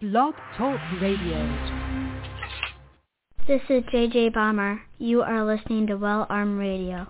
Blog Talk Radio. This is JJ Bomber. You are listening to Well Armed Radio.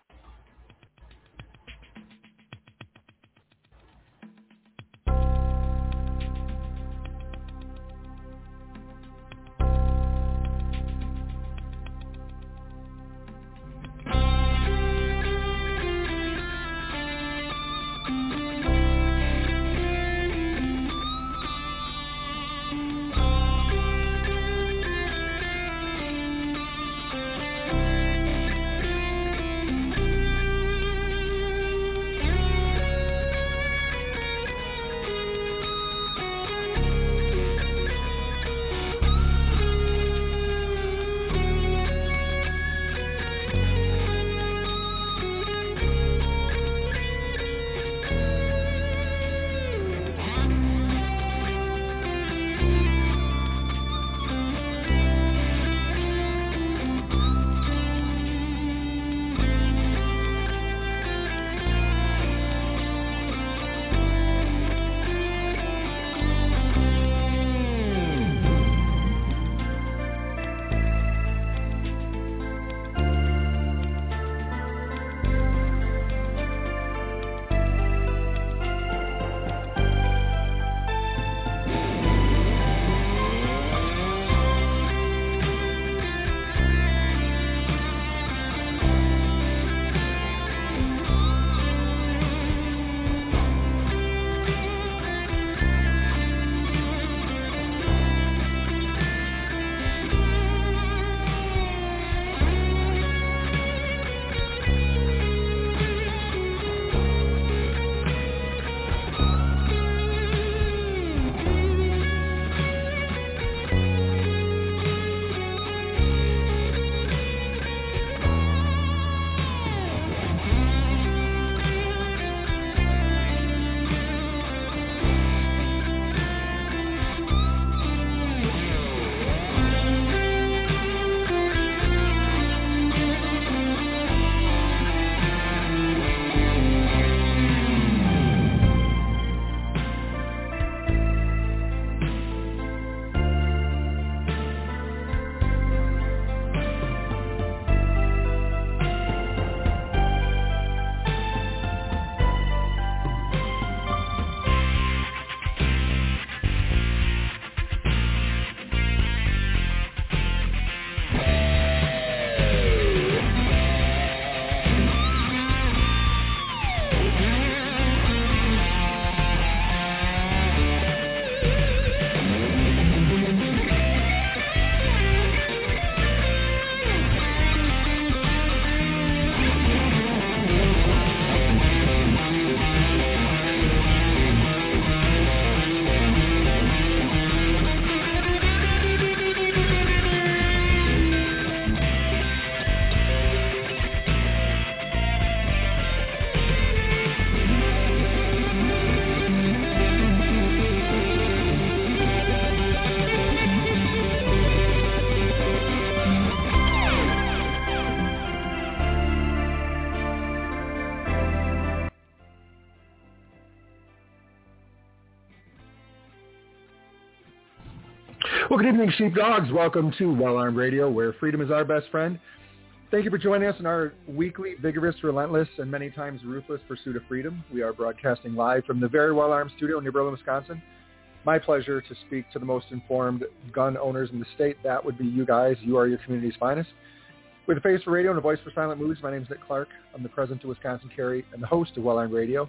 Well, good evening, sheepdogs. Welcome to Well Armed Radio, where freedom is our best friend. Thank you for joining us in our weekly, vigorous, relentless, and many times ruthless pursuit of freedom. We are broadcasting live from the very Well Armed studio in New Berlin, Wisconsin. My pleasure to speak to the most informed gun owners in the state. That would be you guys. You are your community's finest. With a face for radio and a voice for silent moods, my name is Nick Clark. I'm the president of Wisconsin Carry and the host of Well Armed Radio.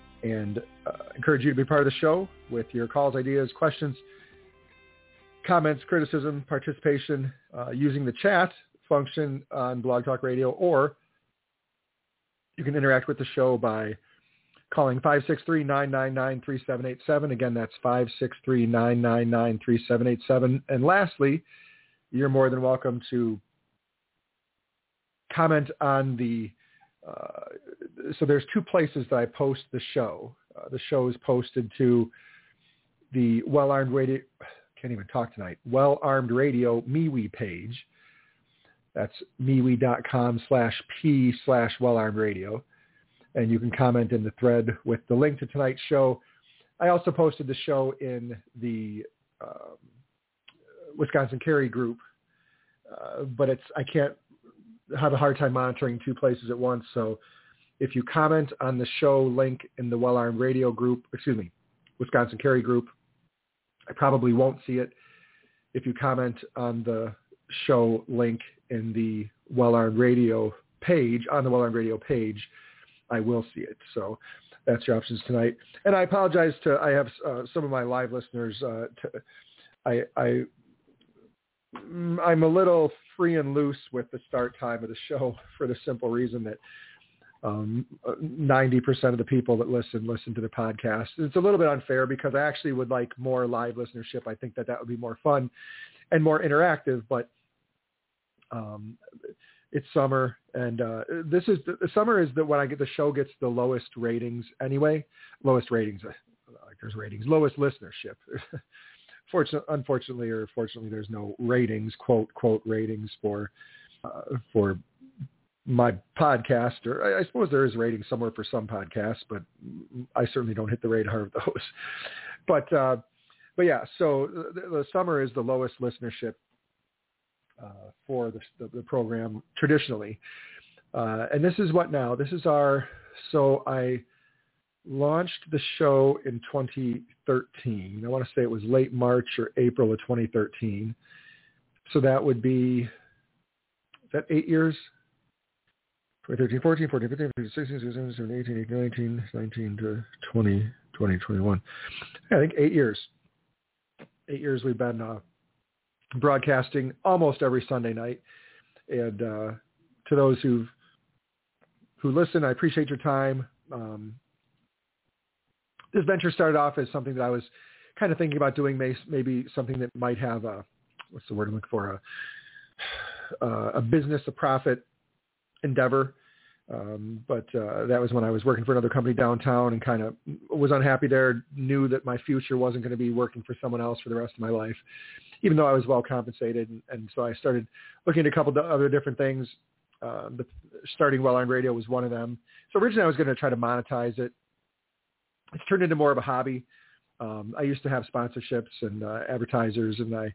And encourage you to be part of the show with your calls, ideas, questions, comments, criticism, participation, using the chat function on Blog Talk Radio, or you can interact with the show by calling 563-999-3787. Again, that's 563-999-3787. And lastly, you're more than welcome to comment on the so there's two places that I post the show. The show is posted to the Well Armed Radio, can't even talk tonight, Well Armed Radio MeWe page. That's MeWe.com/P/Well Armed Radio. And you can comment in the thread with the link to tonight's show. I also posted the show in the Wisconsin Carry group, but I can't have a hard time monitoring two places at once. So if you comment on the show link in the Well Armed Radio group, Wisconsin Carry group, I probably won't see it. If you comment on the show link in the Well Armed Radio page, on the Well Armed Radio page, I will see it. So that's your options tonight. And I apologize I have some of my live listeners. I'm a little free and loose with the start time of the show for the simple reason that 90% of the people that listen to the podcast. It's a little bit unfair because I actually would like more live listenership. I think that would be more fun and more interactive, but it's summer, and summer is when the show gets the lowest ratings anyway. Lowest ratings, like there's ratings, lowest listenership. Unfortunately or fortunately, there's no ratings, quote ratings for my podcast, or I suppose there is ratings somewhere for some podcasts, but I certainly don't hit the radar of those. But yeah, so the summer is the lowest listenership for the program traditionally. And this is what now? This is so I launched the show in 2013. I want to say it was late March or April of 2013. So that would be, is that 8 years? 2013, 14, 14, 15, 16, 17, 17, 18, 19, 19 to 20, 20, 21. I think 8 years. 8 years we've been broadcasting almost every Sunday night. And to those who listen, I appreciate your time. This venture started off as something that I was kind of thinking about doing, maybe something that might have what's the word I'm looking for, a business, a profit endeavor. But that was when I was working for another company downtown and kind of was unhappy there, knew that my future wasn't going to be working for someone else for the rest of my life, even though I was well compensated. And so I started looking at a couple of other different things. But starting Well Armed Radio was one of them. So originally I was going to try to monetize it. It's turned into more of a hobby. I used to have sponsorships and advertisers, and I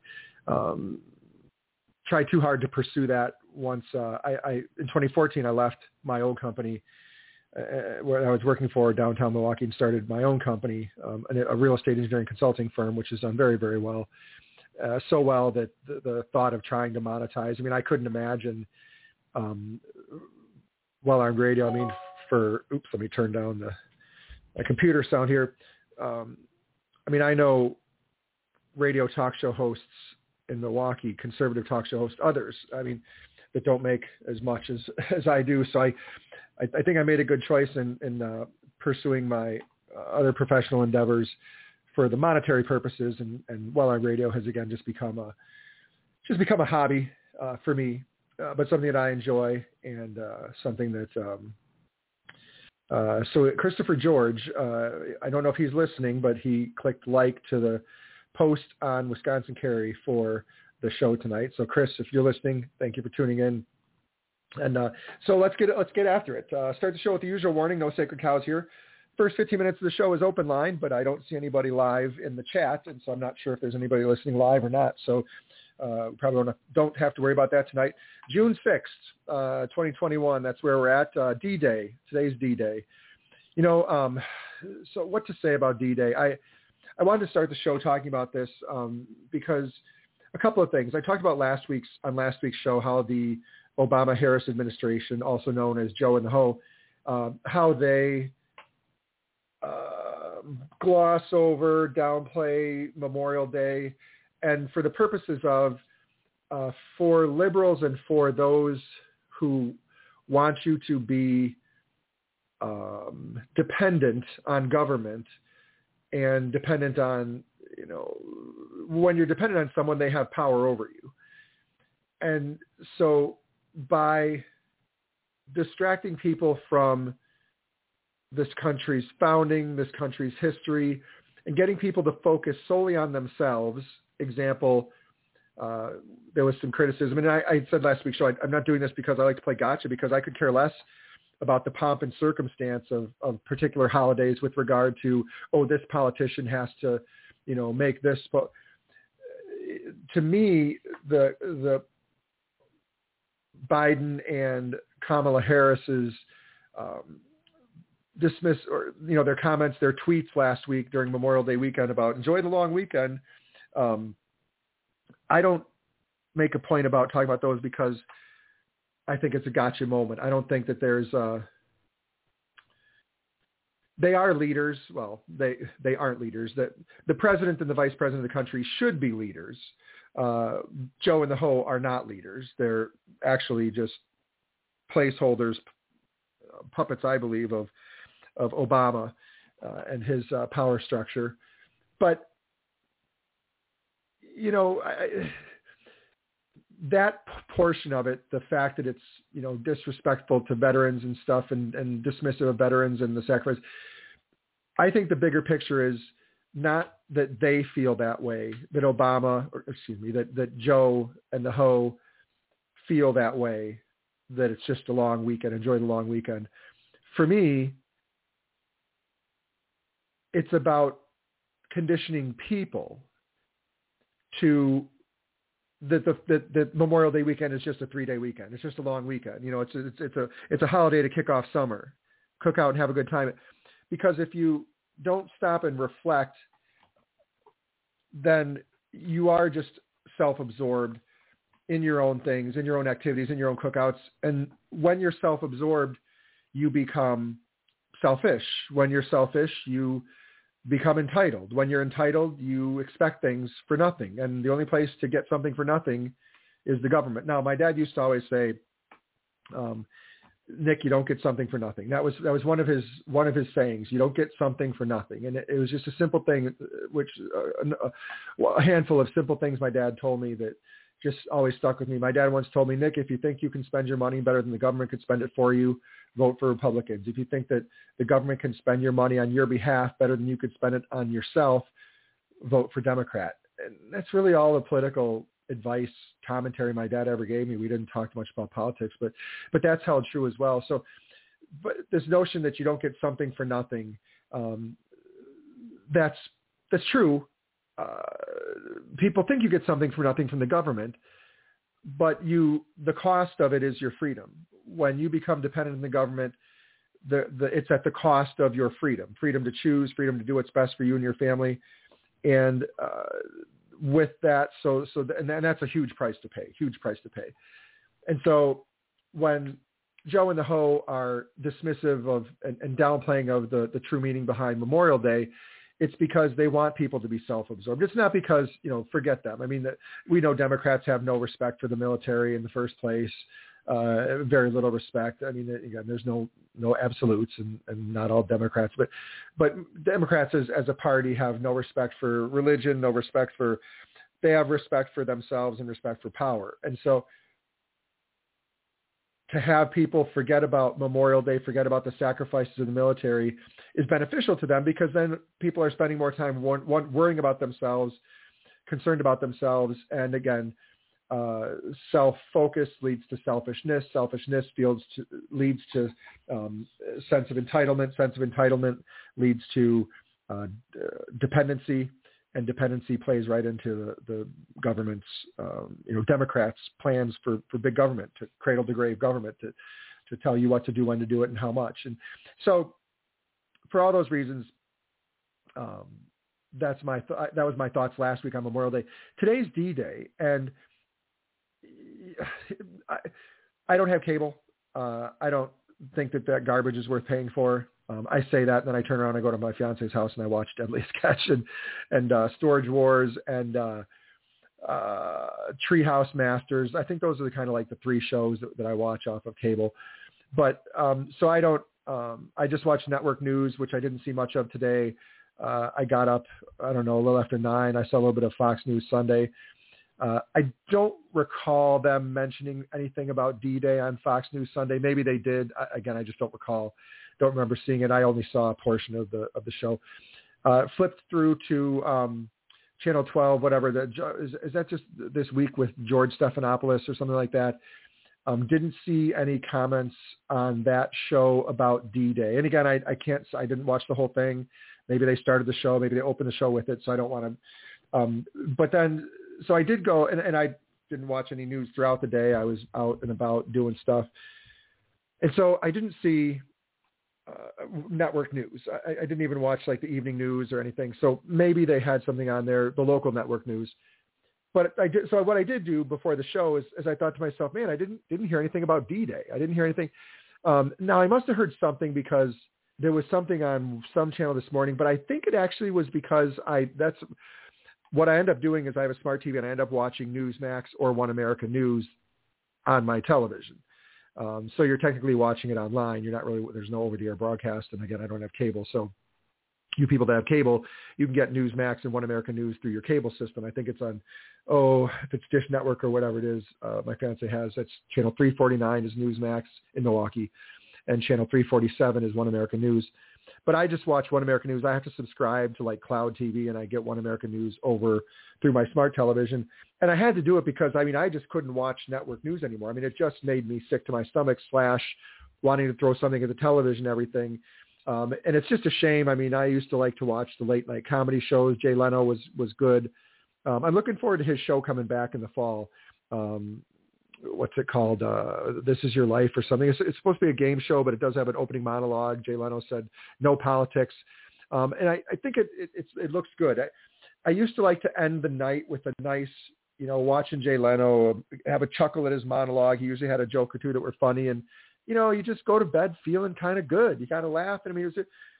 tried too hard to pursue that. Once in 2014, I left my old company where I was working for downtown Milwaukee and started my own company, a real estate engineering consulting firm, which has done very, very well. So well that the thought of trying to monetize, I couldn't imagine Well Armed Radio. Let me turn down my computer sound here. I know radio talk show hosts in Milwaukee, conservative talk show hosts, others, that don't make as much as I do. So I think I made a good choice in pursuing my other professional endeavors for the monetary purposes. And Well Armed Radio has again just become a hobby for me, but something that I enjoy and something that. So Christopher George, I don't know if he's listening, but he clicked like to the post on Wisconsin Carry for the show tonight. So Chris, if you're listening, thank you for tuning in. And so let's get after it. Start the show with the usual warning: no sacred cows here. First 15 minutes of the show is open line, but I don't see anybody live in the chat, and so I'm not sure if there's anybody listening live or not. So probably don't have to worry about that tonight. June 6th, 2021, that's where we're at. D-Day. Today's D-Day. So what to say about D-Day? I wanted to start the show talking about this because a couple of things. I talked about last week's show how the Obama-Harris administration, also known as Joe and the Ho, how they gloss over, downplay Memorial Day, and for the purposes of for liberals and for those who want you to be dependent on government and dependent on, when you're dependent on someone, they have power over you. And so by distracting people from this country's founding, this country's history, and getting people to focus solely on themselves. Example, there was some criticism, and I said last week's show, I'm not doing this because I like to play gotcha, because I could care less about the pomp and circumstance of particular holidays with regard to, this politician has to, make this. But to me, the Biden and Kamala Harris's dismiss or their comments, their tweets last week during Memorial Day weekend about enjoy the long weekend. I don't make a point about talking about those because I think it's a gotcha moment. I don't think that there's they are leaders. Well, they aren't leaders. That the president and the vice president of the country should be leaders. Joe and the Ho are not leaders. They're actually just placeholders, puppets, I believe, of Obama and his power structure. But, that portion of it, the fact that it's, disrespectful to veterans and stuff and dismissive of veterans and the sacrifice, I think the bigger picture is not that they feel that way, that Joe and the Ho feel that way, that it's just a long weekend, enjoy the long weekend. For me, it's about conditioning people to that Memorial Day weekend is just a 3-day weekend. It's just a long weekend. It's a holiday to kick off summer, cook out and have a good time. Because if you don't stop and reflect, then you are just self-absorbed in your own things, in your own activities, in your own cookouts. And when you're self-absorbed, you become selfish. When you're selfish, you become entitled. When you're entitled, you expect things for nothing. And the only place to get something for nothing is the government. Now, my dad used to always say, Nick, you don't get something for nothing. That was one of his sayings. You don't get something for nothing. And it was just a simple thing, which a handful of simple things my dad told me that just always stuck with me. My dad once told me, Nick, if you think you can spend your money better than the government could spend it for you, vote for Republicans. If you think that the government can spend your money on your behalf better than you could spend it on yourself, vote for Democrat. And that's really all the political advice, commentary my dad ever gave me. We didn't talk much about politics, but that's held true as well. So, but this notion that you don't get something for nothing, that's true. People think you get something for nothing from the government, but the cost of it is your freedom. When you become dependent on the government, it's at the cost of your freedom to choose, freedom to do what's best for you and your family. And with that, and that's a huge price to pay. And so when Joe and the Ho are dismissive of and downplaying of the true meaning behind Memorial Day, it's because they want people to be self-absorbed. It's not because, forget them. I mean, we know Democrats have no respect for the military in the first place, very little respect. I mean, again, there's no absolutes and not all Democrats, but Democrats as a party have no respect for religion, they have respect for themselves and respect for power. And so to have people forget about Memorial Day, forget about the sacrifices of the military is beneficial to them, because then people are spending more time worrying about themselves, concerned about themselves. And again, self-focus leads to selfishness. Selfishness leads to sense of entitlement. Sense of entitlement leads to dependency, and dependency plays right into the government's, Democrats' plans for big government, to cradle to grave government, to tell you what to do, when to do it, and how much. And so, for all those reasons, that was my thoughts last week on Memorial Day. Today's D-Day, and I don't have cable. I don't think that garbage is worth paying for. I say that, and then I turn around and I go to my fiance's house and I watch Deadly Sketch and Storage Wars and Treehouse Masters. I think those are the kind of like the three shows that I watch off of cable. But so I don't. I just watch network news, which I didn't see much of today. I got up, a little after 9. I saw a little bit of Fox News Sunday. I don't recall them mentioning anything about D-Day on Fox News Sunday. Maybe they did. Again, I just don't recall. Don't remember seeing it. I only saw a portion of the show. Flipped through to Channel 12, whatever. Is that just this week with George Stephanopoulos or something like that? Didn't see any comments on that show about D-Day. And again, I didn't watch the whole thing. Maybe they started the show. Maybe they opened the show with it. So I don't want to. But then so I did go, and I didn't watch any news throughout the day. I was out and about doing stuff. And so I didn't see network news. I didn't even watch like the evening news or anything. So maybe they had something on there, the local network news. But I did. So what I did do before the show is I thought to myself, man, I didn't hear anything about D-Day. I didn't hear anything. Now I must have heard something because there was something on some channel this morning, but I think it actually was because that's what I end up doing is I have a smart TV and I end up watching Newsmax or One America News on my television. So you're technically watching it online. You're not really, there's no over-the-air broadcast. And again, I don't have cable. So you people that have cable, you can get Newsmax and One America News through your cable system. I think it's on, if it's Dish Network or whatever it is, my fiance has, that's channel 349 is Newsmax in Milwaukee, and channel 347 is One America News. But I just watch One America News. I have to subscribe to like Cloud TV, and I get One America News over through my smart television. And I had to do it because, I just couldn't watch network news anymore. It just made me sick to my stomach / wanting to throw something at the television, everything. And it's just a shame. I used to like to watch the late night comedy shows. Jay Leno was good. I'm looking forward to his show coming back in the fall. What's it called? This Is Your Life or something. It's supposed to be a game show, but it does have an opening monologue. Jay Leno said, no politics. And I think it looks good. I used to like to end the night with a nice, watching Jay Leno have a chuckle at his monologue. He usually had a joke or two that were funny, and you just go to bed feeling kind of good. You got to laugh. And it was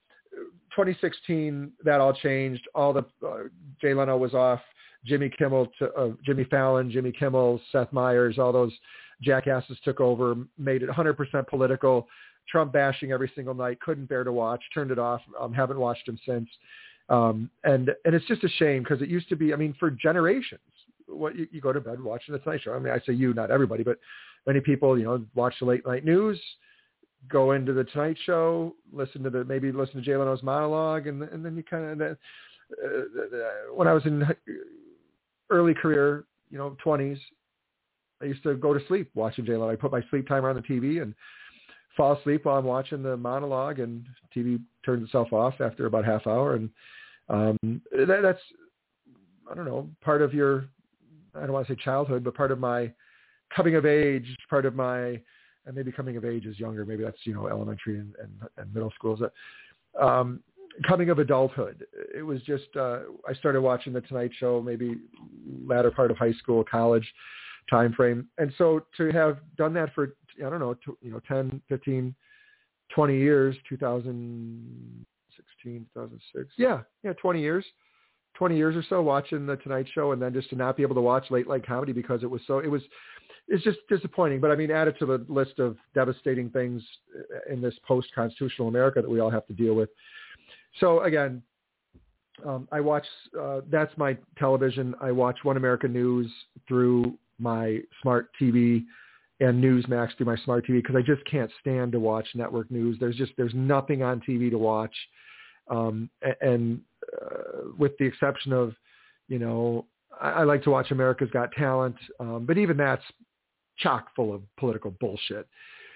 2016 that all changed. All the Jay Leno was off. Jimmy Fallon, Jimmy Kimmel, Seth Meyers, all those jackasses took over, made it 100% political. Trump bashing every single night. Couldn't bear to watch. Turned it off. Haven't watched him since. And it's just a shame because it used to be. For generations, you go to bed watching the Tonight Show. I say you, not everybody, but many people, watch the late night news, go into the Tonight Show, listen to Jay Leno's monologue, and then you kind of. When I was in early career, 20s, I used to go to sleep watching Jay Leno. I put my sleep timer on the TV and fall asleep while I'm watching the monologue, and TV turns itself off after about half hour. And that's, I don't know, part of your, I don't want to say childhood, but part of my coming of age, and maybe coming of age is younger. Maybe that's, elementary and middle schools. Coming of adulthood. It was just, I started watching the Tonight Show, maybe latter part of high school, college time frame. And so to have done that for, 10, 15, 20 years, 2016, 2006. Yeah, 20 years or so watching the Tonight Show, and then just to not be able to watch late night comedy because it's just disappointing. But added to the list of devastating things in this post-constitutional America that we all have to deal with. So again, I watch, that's my television. I watch One America News through my smart TV and Newsmax through my smart TV because I just can't stand to watch network news. There's nothing on TV to watch. And with the exception of, I like to watch America's Got Talent, but even that's chock full of political bullshit.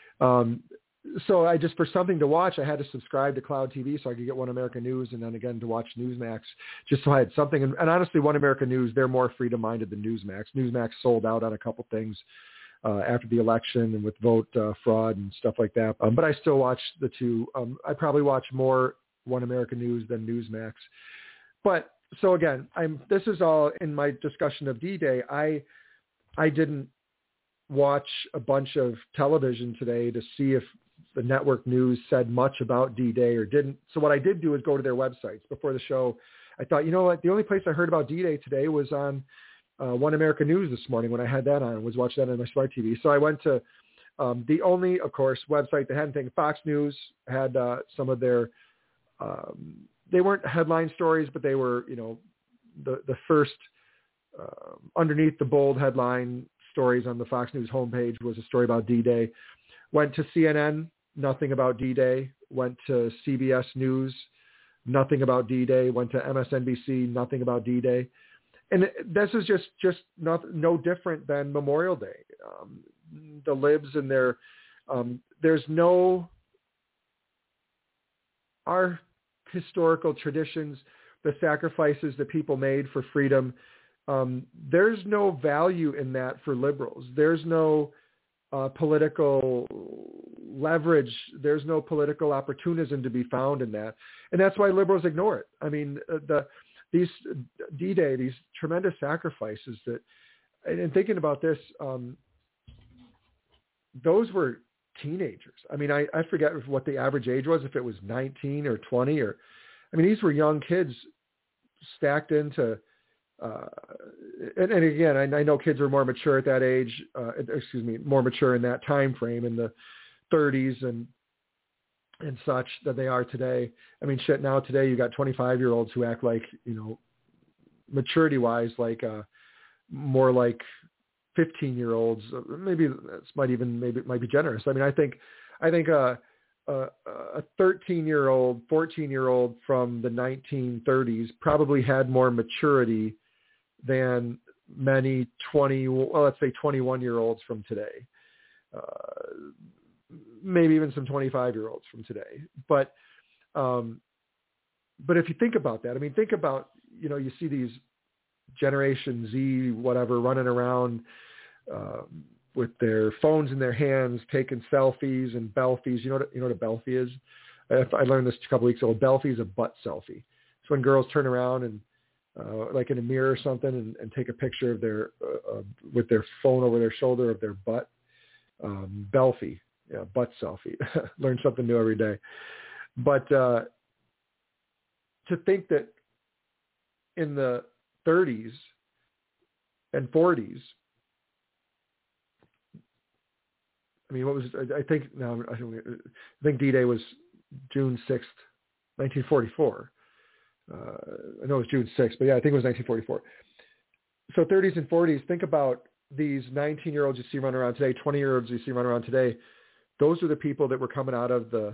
So I just, for something to watch, I had to subscribe to Cloud TV so I could get One America News, and then again to watch Newsmax, just so I had something. And honestly, One America News, they're more freedom-minded than Newsmax. Newsmax sold out on a couple things after the election and with vote fraud and stuff like that. But I still watch the two. I probably watch more One America News than Newsmax. But so again, this is all in my discussion of D-Day. I didn't watch a bunch of television today to see if the network news said much about D-Day or didn't. So what I did do is go to their websites before the show. I thought, you know what? The only place I heard about D-Day today was on One America News this morning when I had that on, was watching that on my smart TV. So I went to the only, of course, website that had anything. Fox News had some of their, they weren't headline stories, but they were, the first underneath the bold headline stories on the Fox News homepage was a story about D-Day. Went to CNN, nothing about D-Day. Went to CBS News, nothing about D-Day. Went to MSNBC, nothing about D-Day. And this is just no different than Memorial Day. The libs and there's no, our historical traditions, the sacrifices that people made for freedom, there's no value in that for liberals. There's no political leverage. There's no political opportunism to be found in that. And that's why liberals ignore it. I mean, these D-Day, these tremendous sacrifices that, and thinking about this, those were teenagers. I mean, I forget what the average age was, if it was 19 or 20 or, I mean, these were young kids stacked into, and again, I know kids are more mature at that age, more mature in that time frame in the 30s and such than they are today. I mean, shit, now today you got 25-year-olds who act like, maturity-wise, like more like 15-year-olds. Maybe this might be generous. I mean, I think a 13-year-old, 14-year-old from the 1930s probably had more maturity than many 21-year-olds from today. Maybe even some 25-year-olds from today. But if you think about that, I mean, think about, you see these Generation Z, whatever, running around with their phones in their hands, taking selfies and belfies. You know what a belfie is? I learned this a couple weeks ago. A belfie is a butt selfie. It's when girls turn around and like in a mirror or something and take a picture of their with their phone over their shoulder of their butt. Belfie, yeah, butt selfie. Learn something new every day. But to think that in the 30s and 40s, I mean, what was I think D-Day was June 6th, 1944. I know it was June 6th, but yeah, I think it was 1944. So 30s and 40s, think about these 19-year-olds you see running around today, 20-year-olds you see running around today. Those are the people that were coming out of the,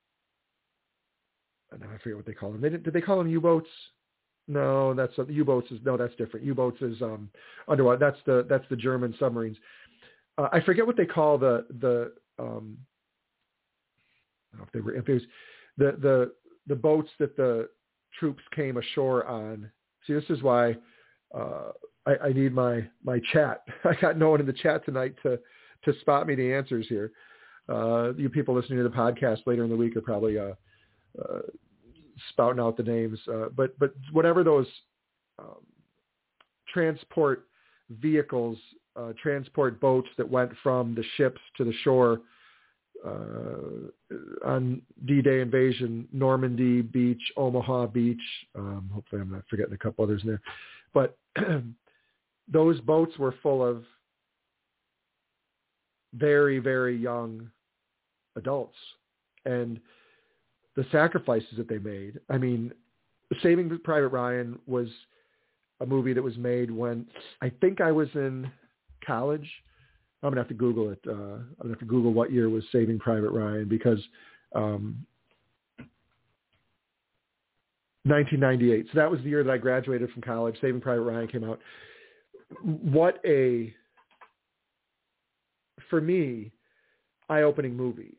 I forget what they call them. Did they call them U-boats? No, that's U-boats that's different. U-boats is underwater. That's the German submarines. I forget what they call the I don't know if it was the boats that the troops came ashore on. See, this is why I need my chat. I got no one in the chat tonight to spot me the answers here. You people listening to the podcast later in the week are probably spouting out the names. But whatever those transport vehicles, transport boats that went from the ships to the shore on D-Day invasion, Normandy Beach, Omaha Beach. Hopefully I'm not forgetting a couple others in there. But those boats were full of very, very young adults. And the sacrifices that they made. I mean, Saving Private Ryan was a movie that was made when I think I was in college. I'm going to have to Google it. I'm going to have to Google what year was Saving Private Ryan, because 1998. So that was the year that I graduated from college. Saving Private Ryan came out. What a, for me, eye-opening movie.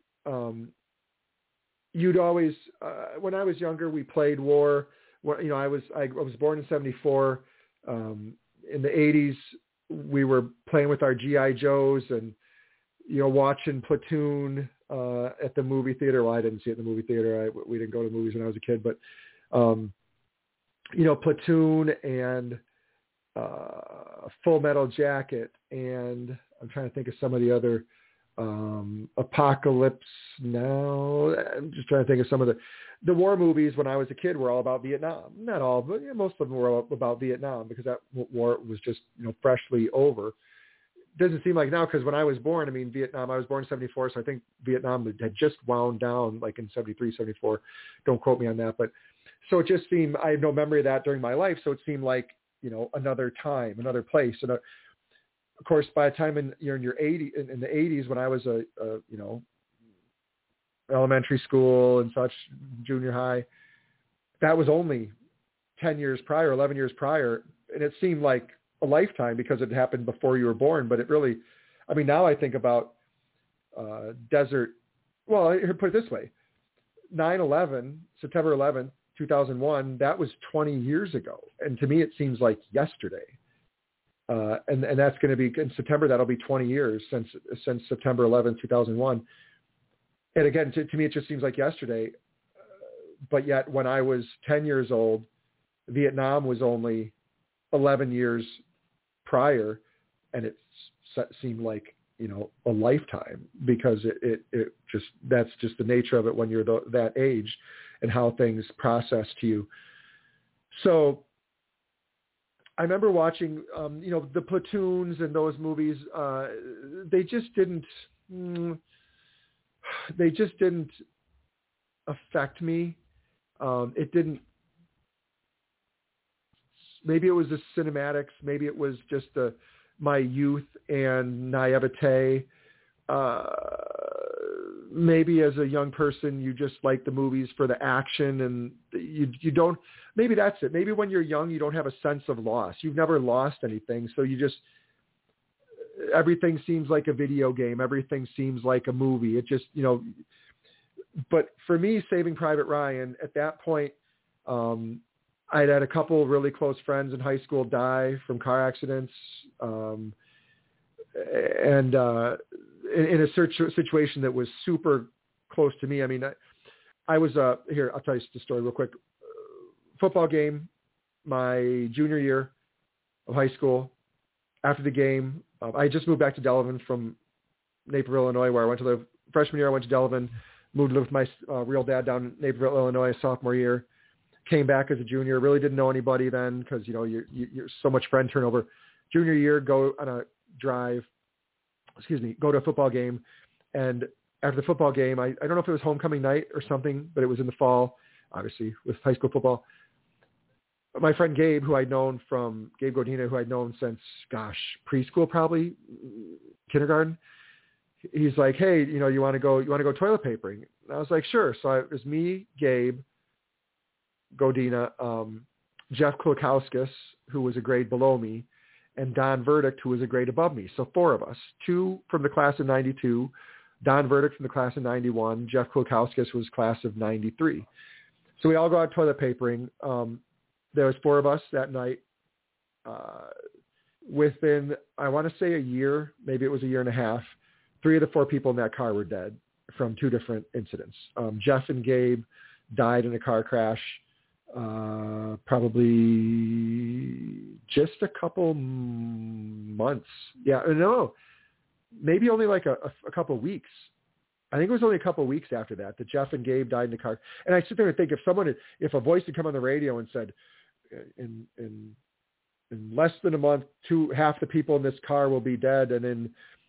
You'd always, when I was younger, we played war. I was born in 1974. In the 1980s, we were playing with our G.I. Joes and, watching Platoon at the movie theater. Well, I didn't see it in the movie theater. We didn't go to movies when I was a kid, but, Platoon and Full Metal Jacket. And I'm trying to think of some of the other, Apocalypse Now. I'm just trying to think of some of the war movies when I was a kid were all about Vietnam. Not all, but most of them were about Vietnam, because that war was just, freshly over. Doesn't seem like now, because when I was born, I was born in 1974, so I think Vietnam had just wound down like in 1973, 1974. Don't quote me on that. But so it just seemed, I have no memory of that during my life. So it seemed like, another time, another place. And of course, by the time in the 80s, when I was elementary school and such, junior high, that was only 10 years prior, 11 years prior. And it seemed like a lifetime because it happened before you were born. But it really, now I think about desert. Well, here, put it this way. 9/11, September 11th, 2001, that was 20 years ago. And to me, it seems like yesterday. And that's going to be in September. That'll be 20 years since September 11, 2001. And again, to me, it just seems like yesterday. But yet when I was 10 years old, Vietnam was only 11 years prior, and it seemed like, a lifetime, because it just, that's just the nature of it when you're that age and how things process to you. So I remember watching, the Platoons and those movies. They just didn't affect me. It didn't. Maybe it was the cinematics. Maybe it was just my youth and naivete. Maybe as a young person, you just like the movies for the action, and you don't. Maybe that's it. Maybe when you're young, you don't have a sense of loss. You've never lost anything, so you just, everything seems like a video game. Everything seems like a movie. It just, But for me, Saving Private Ryan, at that point, I'd had a couple really close friends in high school die from car accidents, and in a situation that was super close to me. I mean, I was here. I'll tell you the story real quick. Football game, my junior year of high school. After the game, I just moved back to Delavan from Naperville, Illinois, where I went to live. Freshman year, I went to Delavan, moved to live with my real dad down in Naperville, Illinois, sophomore year. Came back as a junior. Really didn't know anybody then because, you're so much friend turnover. Junior year, go on a drive, go to a football game. And after the football game, I don't know if it was homecoming night or something, but it was in the fall, obviously, with high school football. My friend Gabe, Gabe Godina, who I'd known since, preschool, probably kindergarten. He's like, hey, you want to go toilet papering? And I was like, sure. So it was me, Gabe Godina, Jeff Klukowskis, who was a grade below me, and Don Verdict, who was a grade above me. So 4 of us, 2 from the class of 92, Don Verdict from the class of 91, Jeff Klukowskis was class of 93. So we all go out toilet papering. There was 4 of us that night. Within, I want to say a year, maybe it was a year and a half, 3 of the 4 people in that car were dead from 2 different incidents. Jeff and Gabe died in a car crash. Probably just a couple months. Yeah, no, maybe only like a couple weeks. I think it was only a couple weeks after that Jeff and Gabe died in the car. And I sit there and think, if a voice had come on the radio and said, in less than a month, half the people in this car will be dead, and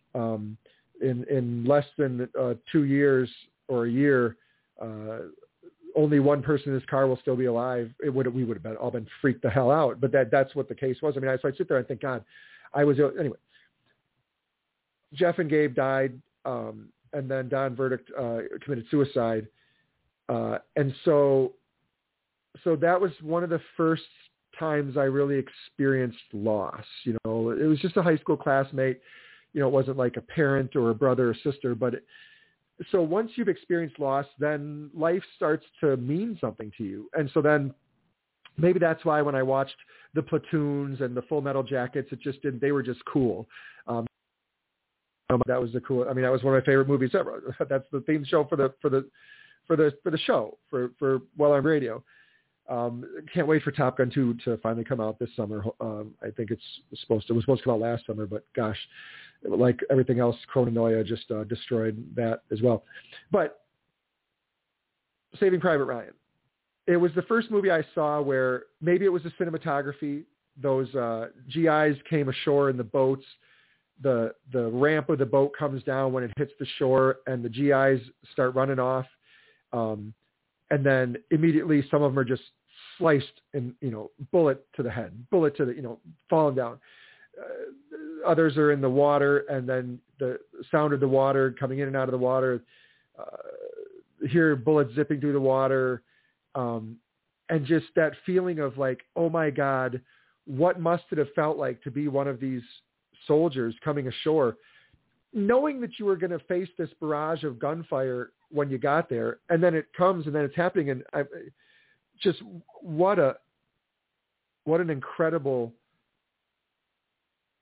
in less than 2 years or a year, only one person in this car will still be alive, we would have all been freaked the hell out. But that's what the case was. I mean, so I'd sit there and think, God, anyway. Jeff and Gabe died, and then Don Verdict committed suicide. And so that was one of the first times I really experienced loss. It was just a high school classmate. It wasn't like a parent or a brother or sister, but so once you've experienced loss, then life starts to mean something to you. And so then maybe that's why when I watched the Platoons and the Full Metal Jackets, they were just cool. That was that was one of my favorite movies ever. That's the theme show for the show for Well Armed Radio. Can't wait for Top Gun 2 to finally come out this summer. I think it was supposed to come out last summer, but gosh, like everything else, Chrononoia just destroyed that as well. But Saving Private Ryan, it was the first movie I saw where maybe it was the cinematography. Those GIs came ashore in the boats. The ramp of the boat comes down when it hits the shore, and the GIs start running off. And then immediately some of them are just sliced and, bullet to the head, bullet to the, falling down. Others are in the water, and then the sound of the water coming in and out of the water, hear bullets zipping through the water. And just that feeling of like, oh my God, what must it have felt like to be one of these soldiers coming ashore, knowing that you were going to face this barrage of gunfire when you got there, and then it comes, and then it's happening, and just what an incredible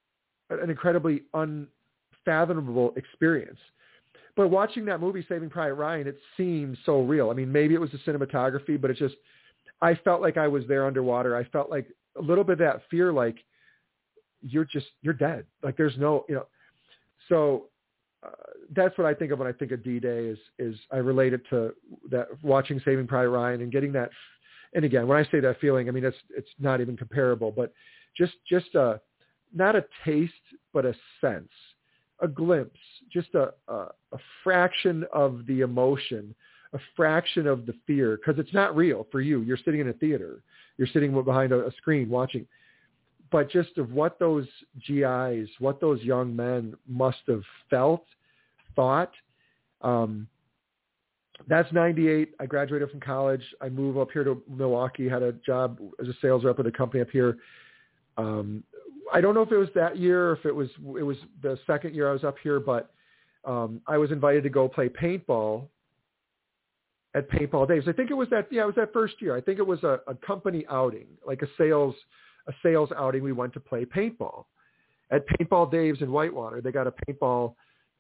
an incredibly unfathomable experience. But watching that movie, Saving Private Ryan, it seemed so real. I mean, maybe it was the cinematography, but I felt like I was there underwater. I felt like a little bit of that fear, like you're dead. Like there's no, so that's what I think of when I think of D-Day is I relate it to that, watching Saving Private Ryan and getting that. And again, when I say that feeling, I mean, it's not even comparable, but just not a taste, but a sense, a glimpse, just a fraction of the emotion, a fraction of the fear, because it's not real for you. You're sitting in a theater. You're sitting behind a screen watching. But just of what those GIs, what those young men must have felt, thought. That's 98. I graduated from college. I moved up here to Milwaukee, had a job as a sales rep at a company up here. I don't know if it was that year or if it was the second year I was up here, but I was invited to go play paintball at Paintball Dave's. I think it was that first year. I think it was a company outing, like a sales outing. We went to play paintball at Paintball Dave's in Whitewater. They got a paintball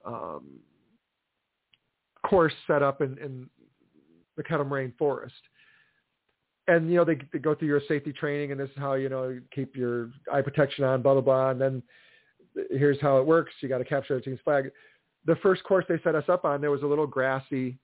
course set up in the Kettle Moraine Forest. And, they go through your safety training, and this is how, keep your eye protection on, blah, blah, blah. And then here's how it works. You got to capture the team's flag. The first course they set us up on, there was a little grassy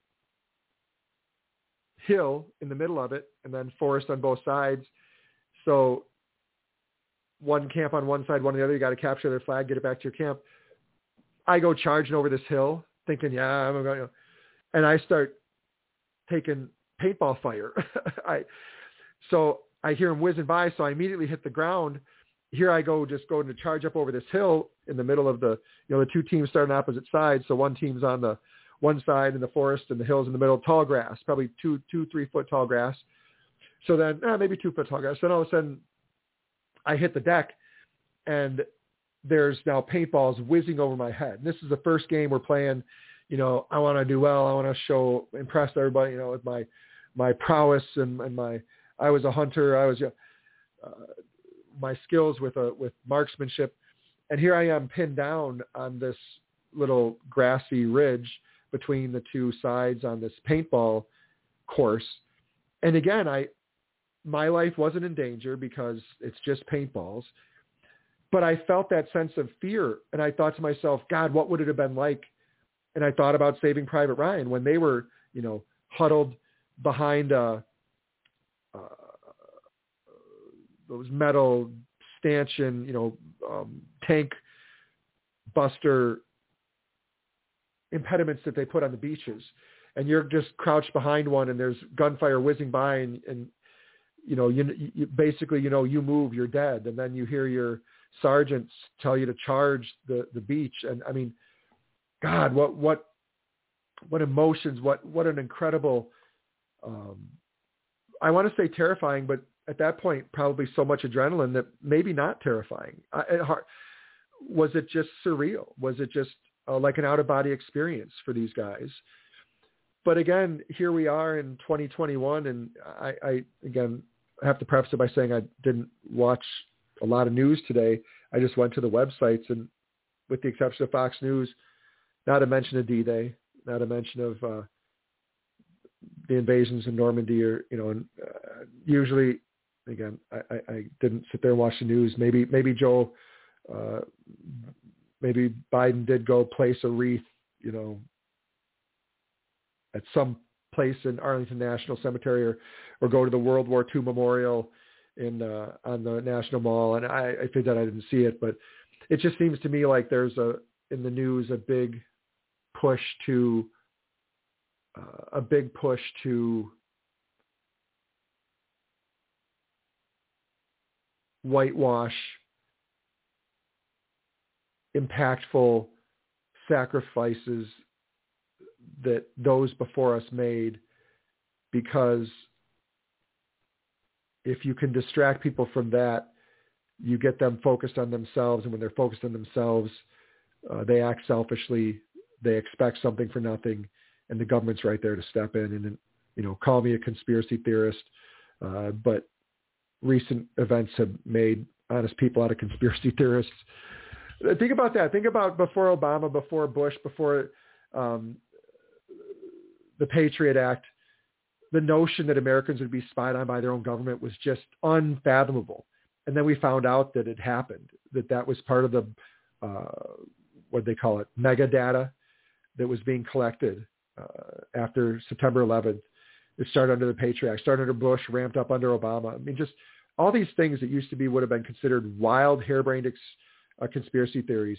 hill in the middle of it, and then forest on both sides. So one camp on one side, one on the other. You got to capture their flag, get it back to your camp. I go charging over this hill thinking, I'm going to, and I start taking paintball fire. So I hear him whizzing by. So I immediately hit the ground. Here I go, just going to charge up over this hill in the middle of the two teams start on opposite sides. So one team's on the one side in the forest and the hills in the middle, tall grass, probably 2-3 foot tall grass. So then maybe 2 foot tall grass. Then all of a sudden I hit the deck and there's now paintballs whizzing over my head. And this is the first game we're playing. I want to do well. I want to impress everybody, with my prowess and I was a hunter. I was my skills with marksmanship. And here I am pinned down on this little grassy ridge between the two sides on this paintball course. And again, my life wasn't in danger because it's just paintballs. But I felt that sense of fear, and I thought to myself, God, what would it have been like? And I thought about Saving Private Ryan when they were, huddled behind those metal stanchion, tank buster impediments that they put on the beaches. And you're just crouched behind one, and there's gunfire whizzing by, and you basically, you move, you're dead. And then you hear your sergeants tell you to charge the beach. And I mean, God, what emotions, what an incredible, I want to say terrifying, but at that point, probably so much adrenaline that maybe not terrifying. Was it just surreal? Was it just like an out-of-body experience for these guys? But again, here we are in 2021, and I again have to preface it by saying I didn't watch a lot of news today. I just went to the websites, and with the exception of Fox News, not a mention of D-Day, not a mention of the invasions in Normandy, or and usually, again, I didn't sit there and watch the news. Maybe Joe, maybe Biden did go place a wreath, at some place in Arlington National Cemetery, or go to the World War II Memorial on the National Mall. And I think that I didn't see it, but it just seems to me like there's in the news a big push to whitewash impactful sacrifices that those before us made, because if you can distract people from that, you get them focused on themselves. And when they're focused on themselves, they act selfishly. They expect something for nothing. And the government's right there to step in and, call me a conspiracy theorist. But recent events have made honest people out of conspiracy theorists. Think about that. Think about before Obama, before Bush, before the Patriot Act. The notion that Americans would be spied on by their own government was just unfathomable. And then we found out that it happened, that was part of the, what they call it, mega data that was being collected after September 11th. It started under the Patriot Act, started under Bush, ramped up under Obama. I mean, just all these things that used to be would have been considered wild, harebrained conspiracy theories.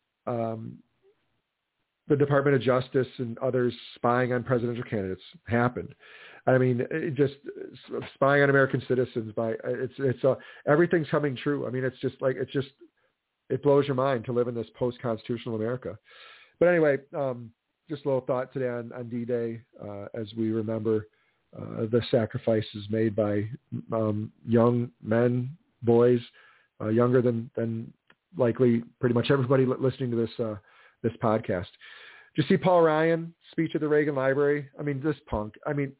The Department of Justice and others spying on presidential candidates happened. I mean, just spying on American citizens everything's coming true. I mean, it blows your mind to live in this post-constitutional America. But anyway, just a little thought today on D-Day as we remember the sacrifices made by young men, boys, younger than likely pretty much everybody listening to this podcast. Did you see Paul Ryan speech at the Reagan Library? I mean, this punk. I mean,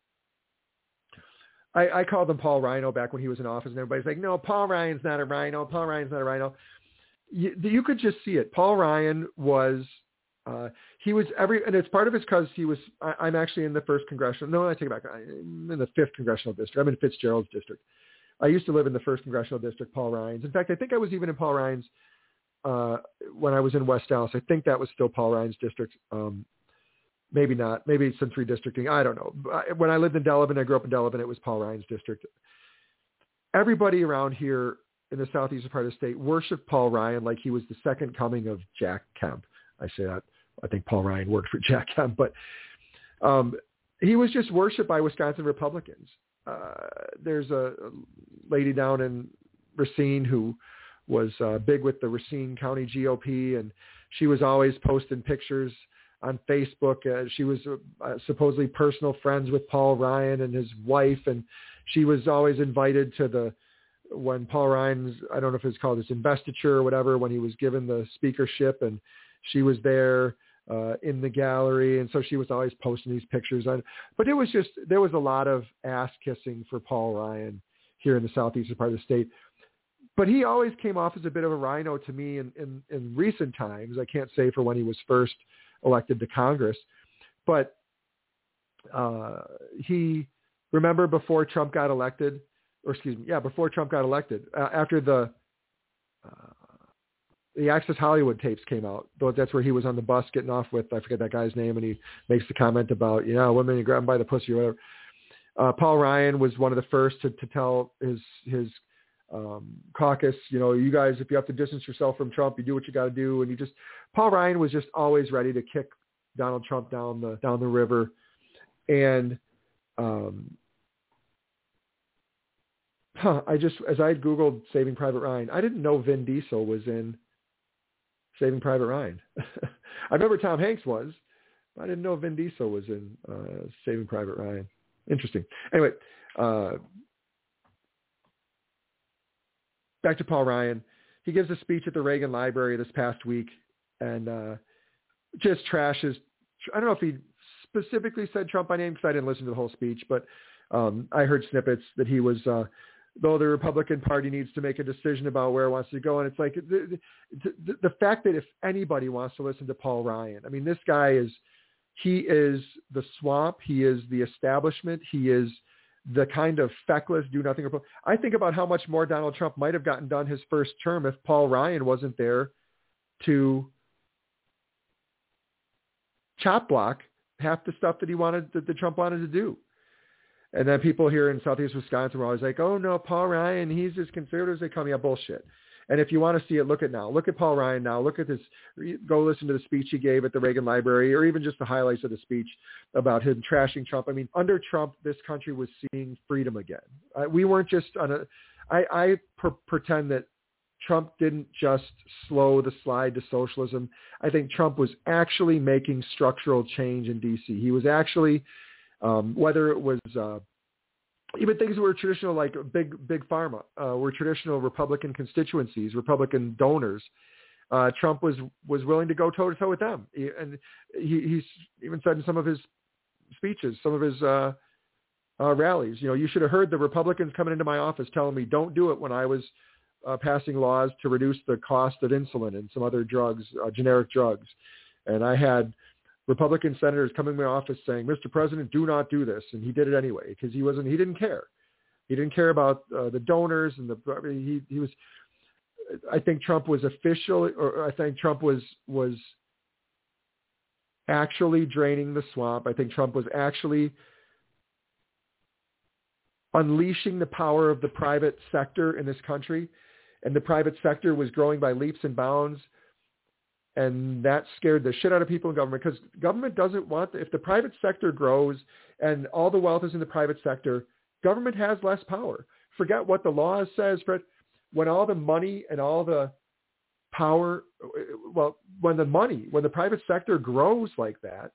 I called him Paul Rhino back when he was in office, and everybody's like, no, Paul Ryan's not a rhino. Paul Ryan's not a rhino. You could just see it. Paul Ryan was, he was and it's part of it's because he was, I'm actually in the 1st Congressional, no, I take it back. I'm in the 5th Congressional District. I'm in Fitzgerald's district. I used to live in the 1st Congressional District, Paul Ryan's. In fact, I think I was even in Paul Ryan's when I was in West Dallas. I think that was still Paul Ryan's district. Maybe not. Maybe it's some redistricting. I don't know. When I lived in Delavan, I grew up in Delavan, it was Paul Ryan's district. Everybody around here in the southeastern part of the state worshiped Paul Ryan like he was the second coming of Jack Kemp. I say that. I think Paul Ryan worked for Jack Kemp, but he was just worshipped by Wisconsin Republicans. There's a lady down in Racine who was big with the Racine County GOP, and she was always posting pictures on Facebook. She was supposedly personal friends with Paul Ryan and his wife, and she was always invited to when Paul Ryan's, I don't know if it's called his investiture or whatever, when he was given the speakership, and she was there in the gallery, and so she was always posting these pictures. But it was just, there was a lot of ass kissing for Paul Ryan here in the southeastern part of the state. But he always came off as a bit of a rhino to me in recent times. I can't say for when he was first elected to Congress, but remember before Trump got elected, before Trump got elected, after the Access Hollywood tapes came out, that's where he was on the bus getting off with, I forget that guy's name, and he makes the comment about, women, you grab them by the pussy or whatever. Paul Ryan was one of the first to tell his caucus, you guys, if you have to distance yourself from Trump, you do what you got to do. And Paul Ryan was just always ready to kick Donald Trump down the river. And as I Googled Saving Private Ryan, I didn't know Vin Diesel was in Saving Private Ryan. I remember Tom Hanks was, but I didn't know Vin Diesel was in Saving Private Ryan. Interesting. Anyway, back to Paul Ryan. He gives a speech at the Reagan Library this past week and just trashes. I don't know if he specifically said Trump by name because I didn't listen to the whole speech, but I heard snippets that he was, though the Republican Party needs to make a decision about where it wants to go. And it's like the fact that if anybody wants to listen to Paul Ryan, I mean, this guy he is the swamp. He is the establishment. He is the kind of feckless, do nothing. I think about how much more Donald Trump might have gotten done his first term if Paul Ryan wasn't there to chop block half the stuff that Trump wanted to do. And then people here in Southeast Wisconsin were always like, oh no, Paul Ryan, he's as conservative as they come. Yeah, bullshit. And if you want to see it, look at Paul Ryan now. Look at this. Go listen to the speech he gave at the Reagan Library, or even just the highlights of the speech about him trashing Trump. I mean, under Trump, this country was seeing freedom again. We weren't just I pretend that Trump didn't just slow the slide to socialism. I think Trump was actually making structural change in D.C. He was actually, whether it was even things that were traditional, like big pharma, were traditional Republican constituencies, Republican donors. Trump was willing to go toe to toe with them, and he's even said in some of his speeches, some of his rallies, you should have heard the Republicans coming into my office telling me don't do it when I was passing laws to reduce the cost of insulin and some other drugs, generic drugs. And I had Republican senators coming to my office saying, "Mr. President, do not do this." And he did it anyway because he didn't care. He didn't care about the donors and he was, I think Trump was actually draining the swamp. I think Trump was actually unleashing the power of the private sector in this country. And the private sector was growing by leaps and bounds. And that scared the shit out of people in government because government doesn't want, if the private sector grows and all the wealth is in the private sector, government has less power. Forget what the law says, Fred. When all the money and all the power, when the private sector grows like that,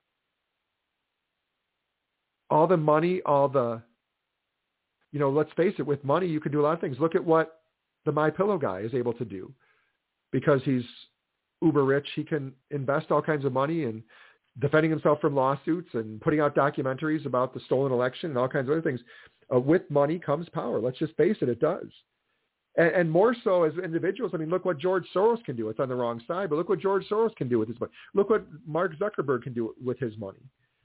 all the money, let's face it, with money, you can do a lot of things. Look at what the MyPillow guy is able to do because he's uber rich. He can invest all kinds of money in defending himself from lawsuits and putting out documentaries about the stolen election and all kinds of other things. With money comes power. Let's just face it, it does. And more so as individuals. I mean, look what George Soros can do. It's on the wrong side, but look what George Soros can do with his money. Look what Mark Zuckerberg can do with his money.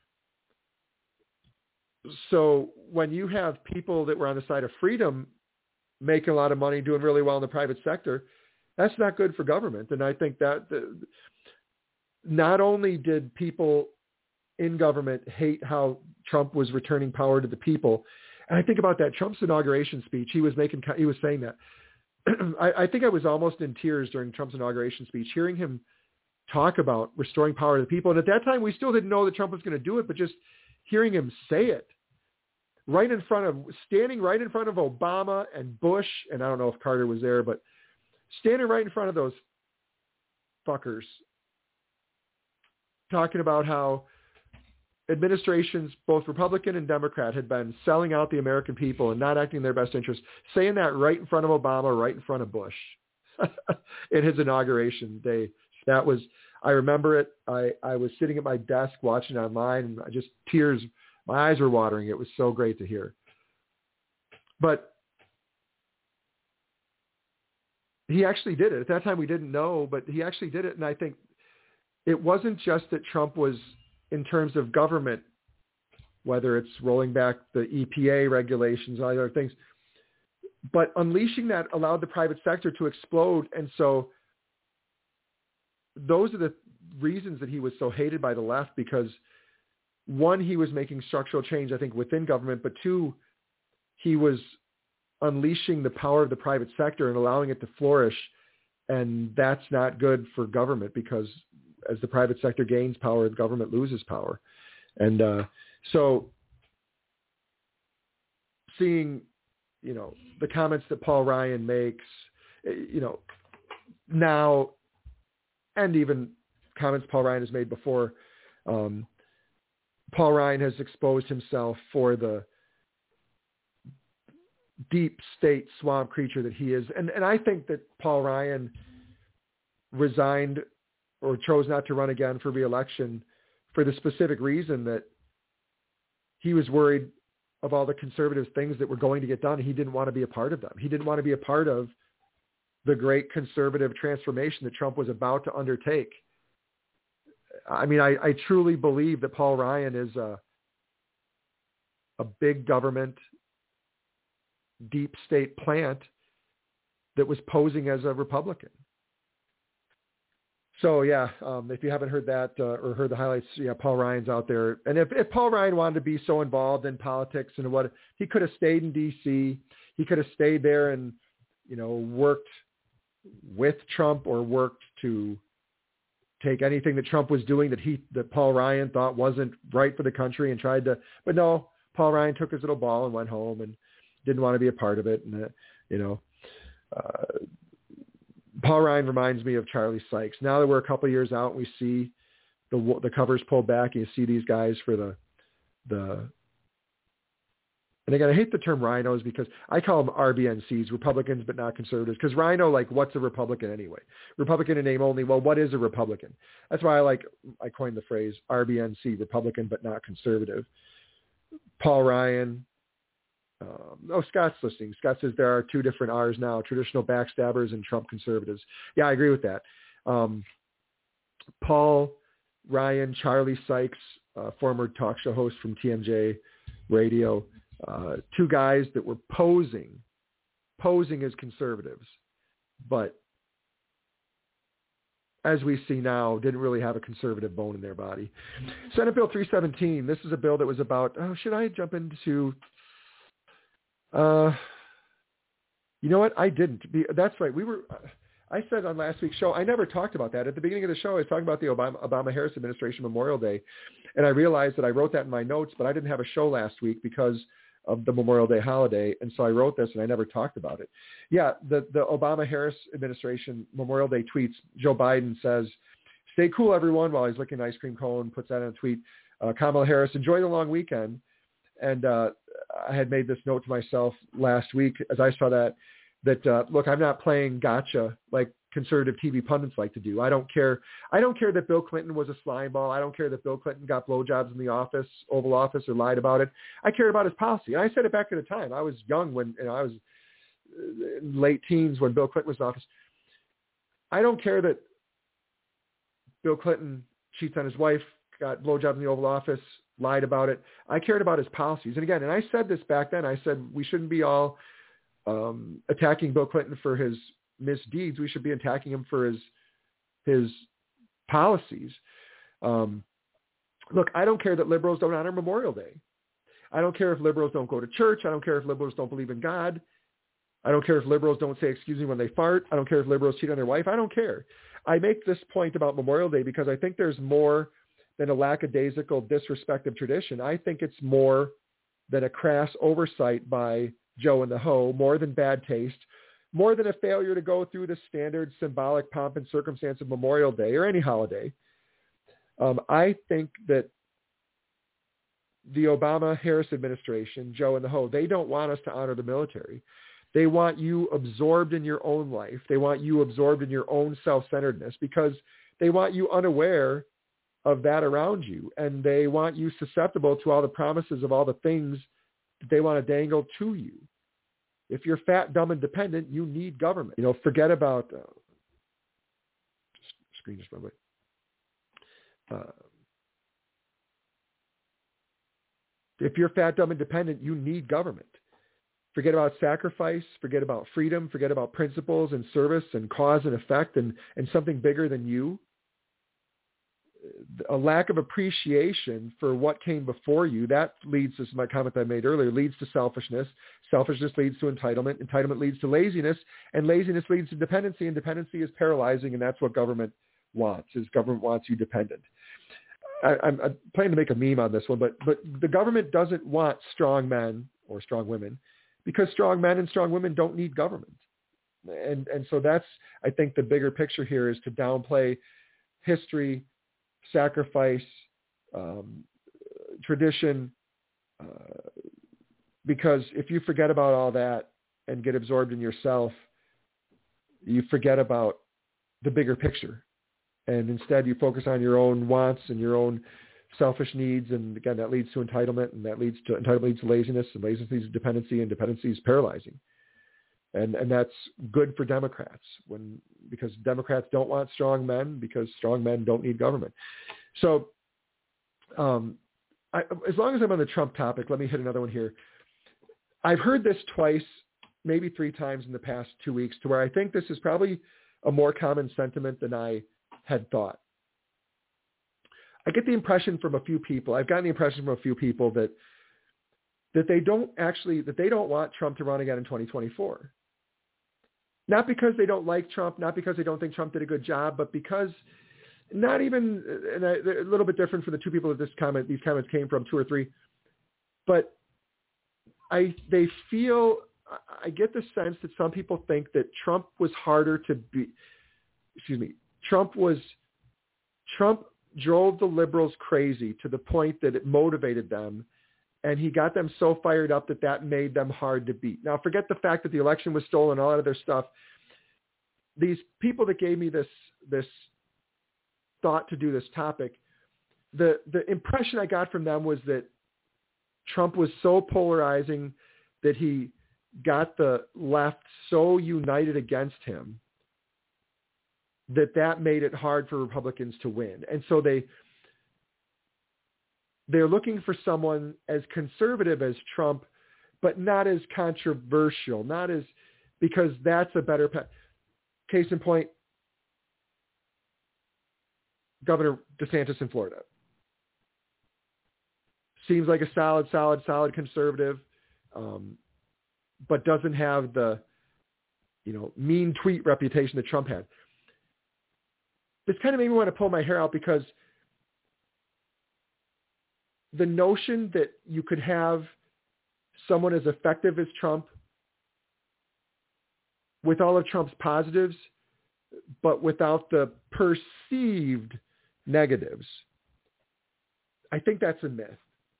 So when you have people that were on the side of freedom making a lot of money, doing really well in the private sector, that's not good for government. And I think that not only did people in government hate how Trump was returning power to the people, and I think about that Trump's inauguration speech, he was saying that. I think I was almost in tears during Trump's inauguration speech, hearing him talk about restoring power to the people. And at that time, we still didn't know that Trump was going to do it, but just hearing him say it standing right in front of Obama and Bush, and I don't know if Carter was there, but standing right in front of those fuckers, talking about how administrations, both Republican and Democrat, had been selling out the American people and not acting in their best interest, saying that right in front of Obama, right in front of Bush in his inauguration day. I remember it. I was sitting at my desk watching online and tears, my eyes were watering. It was so great to hear. But he actually did it. At that time, we didn't know, but he actually did it. And I think it wasn't just that Trump was, in terms of government, whether it's rolling back the EPA regulations and all the other things, but unleashing that allowed the private sector to explode. And so those are the reasons that he was so hated by the left, because one, he was making structural change, I think, within government, but two, he was unleashing the power of the private sector and allowing it to flourish. And that's not good for government, because as the private sector gains power, the government loses power. And so seeing, the comments that Paul Ryan makes, now, and even comments Paul Ryan has made before, Paul Ryan has exposed himself for the deep state swamp creature that he is. And I think that Paul Ryan resigned or chose not to run again for re-election for the specific reason that he was worried of all the conservative things that were going to get done. He didn't want to be a part of them. He didn't want to be a part of the great conservative transformation that Trump was about to undertake. I mean, I truly believe that Paul Ryan is a big government, deep state plant that was posing as a Republican. So, yeah, if you haven't heard that or heard the highlights, Paul Ryan's out there. And if Paul Ryan wanted to be so involved in politics and what, he could have stayed in D.C. He could have stayed there and, worked with Trump or worked to take anything that Trump was doing that Paul Ryan thought wasn't right for the country and tried to. But no, Paul Ryan took his little ball and went home and didn't want to be a part of it. And, Paul Ryan reminds me of Charlie Sykes. Now that we're a couple of years out, and we see the covers pulled back, and you see these guys for the. And again, I hate the term rhinos because I call them RBNCs, Republicans but not conservatives. Because rhino, what's a Republican anyway? Republican in name only. Well, what is a Republican? That's why I coined the phrase RBNC, Republican but not conservative. Paul Ryan, Scott's listening. Scott says there are two different R's now, traditional backstabbers and Trump conservatives. Yeah, I agree with that. Paul, Ryan, Charlie Sykes, former talk show host from TMJ Radio, two guys that were posing as conservatives, but as we see now, didn't really have a conservative bone in their body. Senate Bill 317, this is a bill that was about, should I jump into, you know what? I didn't. That's right. I said on last week's show, I never talked about that. At the beginning of the show, I was talking about the Obama-Harris administration Memorial Day, and I realized that I wrote that in my notes, but I didn't have a show last week because of the Memorial Day holiday, and so I wrote this, and I never talked about it. Yeah, the Obama-Harris administration Memorial Day tweets, Joe Biden says, "Stay cool, everyone," while he's licking an ice cream cone, puts that in a tweet. Kamala Harris, enjoy the long weekend. And I had made this note to myself last week as I saw that look, I'm not playing gotcha like conservative TV pundits like to do. I don't care that Bill Clinton was a slime ball. I don't care that Bill Clinton got blowjobs in the Oval Office, or lied about it. I care about his policy. And I said it back at the time. I was young when I was in late teens when Bill Clinton was in office. I don't care that Bill Clinton cheats on his wife, got blowjobs in the Oval Office, lied about it. I cared about his policies. And again, and I said this back then, I said we shouldn't be all attacking Bill Clinton for his misdeeds. We should be attacking him for his policies. Look, I don't care that liberals don't honor Memorial Day. I don't care if liberals don't go to church. I don't care if liberals don't believe in God. I don't care if liberals don't say excuse me when they fart. I don't care if liberals cheat on their wife. I don't care. I make this point about Memorial Day because I think there's more than a lackadaisical disrespect of tradition. I think it's more than a crass oversight by Joe and the Ho, more than bad taste, more than a failure to go through the standard symbolic pomp and circumstance of Memorial Day or any holiday. I think that the Obama-Harris administration, Joe and the Ho, they don't want us to honor the military. They want you absorbed in your own life. They want you absorbed in your own self-centeredness because they want you unaware of that around you. And they want you susceptible to all the promises of all the things that they want to dangle to you. If you're fat, dumb, and dependent, you need government. Forget about screen just went away. If you're fat, dumb, and dependent, you need government. Forget about sacrifice, forget about freedom, forget about principles and service and cause and effect and something bigger than you. A lack of appreciation for what came before you, that leads to my comment I made earlier, leads to selfishness. Selfishness leads to entitlement. Entitlement leads to laziness, and laziness leads to dependency, and dependency is paralyzing, and that's what government wants, is government wants you dependent. I'm planning to make a meme on this one, but the government doesn't want strong men or strong women because strong men and strong women don't need government. And so that's, I think, the bigger picture here is to downplay history, sacrifice, tradition, because if you forget about all that and get absorbed in yourself, you forget about the bigger picture. And instead you focus on your own wants and your own selfish needs. And again, that leads to entitlement, and entitlement leads to laziness, and laziness leads to dependency, and dependency is paralyzing. And that's good for Democrats because Democrats don't want strong men because strong men don't need government. So as long as I'm on the Trump topic, let me hit another one here. I've heard this twice, maybe 3 times in the past 2 weeks, to where I think this is probably a more common sentiment than I had thought. I get the impression from a few people, I've gotten the impression from a few people that they don't want Trump to run again in 2024. Not because they don't like Trump, not because they don't think Trump did a good job, but because not even, and a little bit different for the 2 people that these comments came from, 2 or 3, but I get the sense that some people think that Trump was harder to be, Trump drove the liberals crazy to the point that it motivated them, and he got them so fired up that made them hard to beat. Now, forget the fact that the election was stolen and all that other stuff. These people that gave me this thought to do this topic, the impression I got from them was that Trump was so polarizing that he got the left so united against him that made it hard for Republicans to win. And so they're looking for someone as conservative as Trump, but not as controversial, because that's a better case in point, Governor DeSantis in Florida. Seems like a solid conservative, but doesn't have the, mean tweet reputation that Trump had. This kind of made me want to pull my hair out, because the notion that you could have someone as effective as Trump with all of Trump's positives, but without the perceived negatives, I think that's a myth.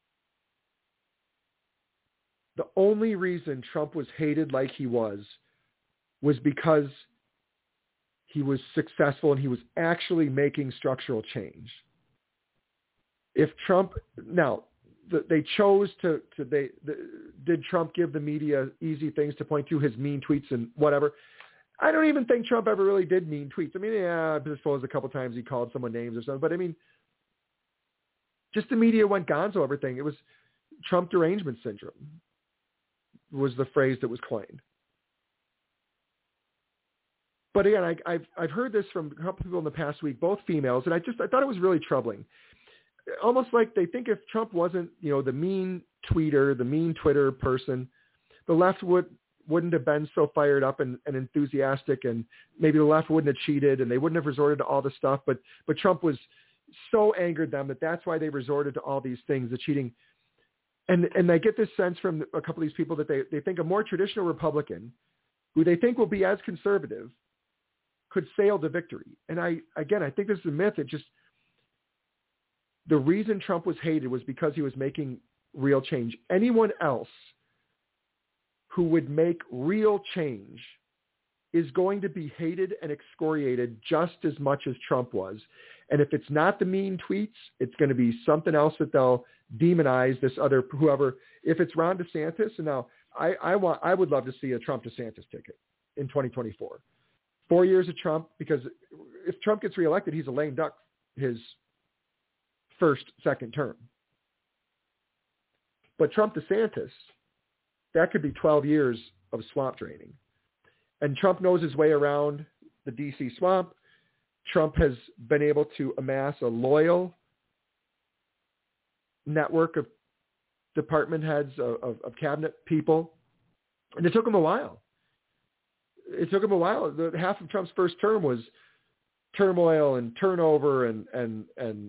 The only reason Trump was hated like he was because he was successful and he was actually making structural change. If Trump, now, they chose did Trump give the media easy things to point to, his mean tweets and whatever? I don't even think Trump ever really did mean tweets. I mean, yeah, I suppose a couple times he called someone names or something, but I mean, just the media went gonzo everything. It was Trump derangement syndrome was the phrase that was coined. But again, I've heard this from a couple people in the past week, both females, and I thought it was really troubling. Almost like they think if Trump wasn't, the mean tweeter, the mean Twitter person, the left wouldn't have been so fired up and enthusiastic, and maybe the left wouldn't have cheated and they wouldn't have resorted to all this stuff. But Trump was so angered them that's why they resorted to all these things, the cheating. And I get this sense from a couple of these people that they think a more traditional Republican, who they think will be as conservative, could sail to victory. And I think this is a myth. The reason Trump was hated was because he was making real change. Anyone else who would make real change is going to be hated and excoriated just as much as Trump was. And if it's not the mean tweets, it's going to be something else that they'll demonize, this other whoever. If it's Ron DeSantis, and now I would love to see a Trump DeSantis ticket in 2024. 4 years of Trump, because if Trump gets reelected, he's a lame duck his second term. But Trump DeSantis, that could be 12 years of swamp draining. And Trump knows his way around the D.C. swamp. Trump has been able to amass a loyal network of department heads, of cabinet people. And it took him a while. Half of Trump's first term was turmoil and turnover and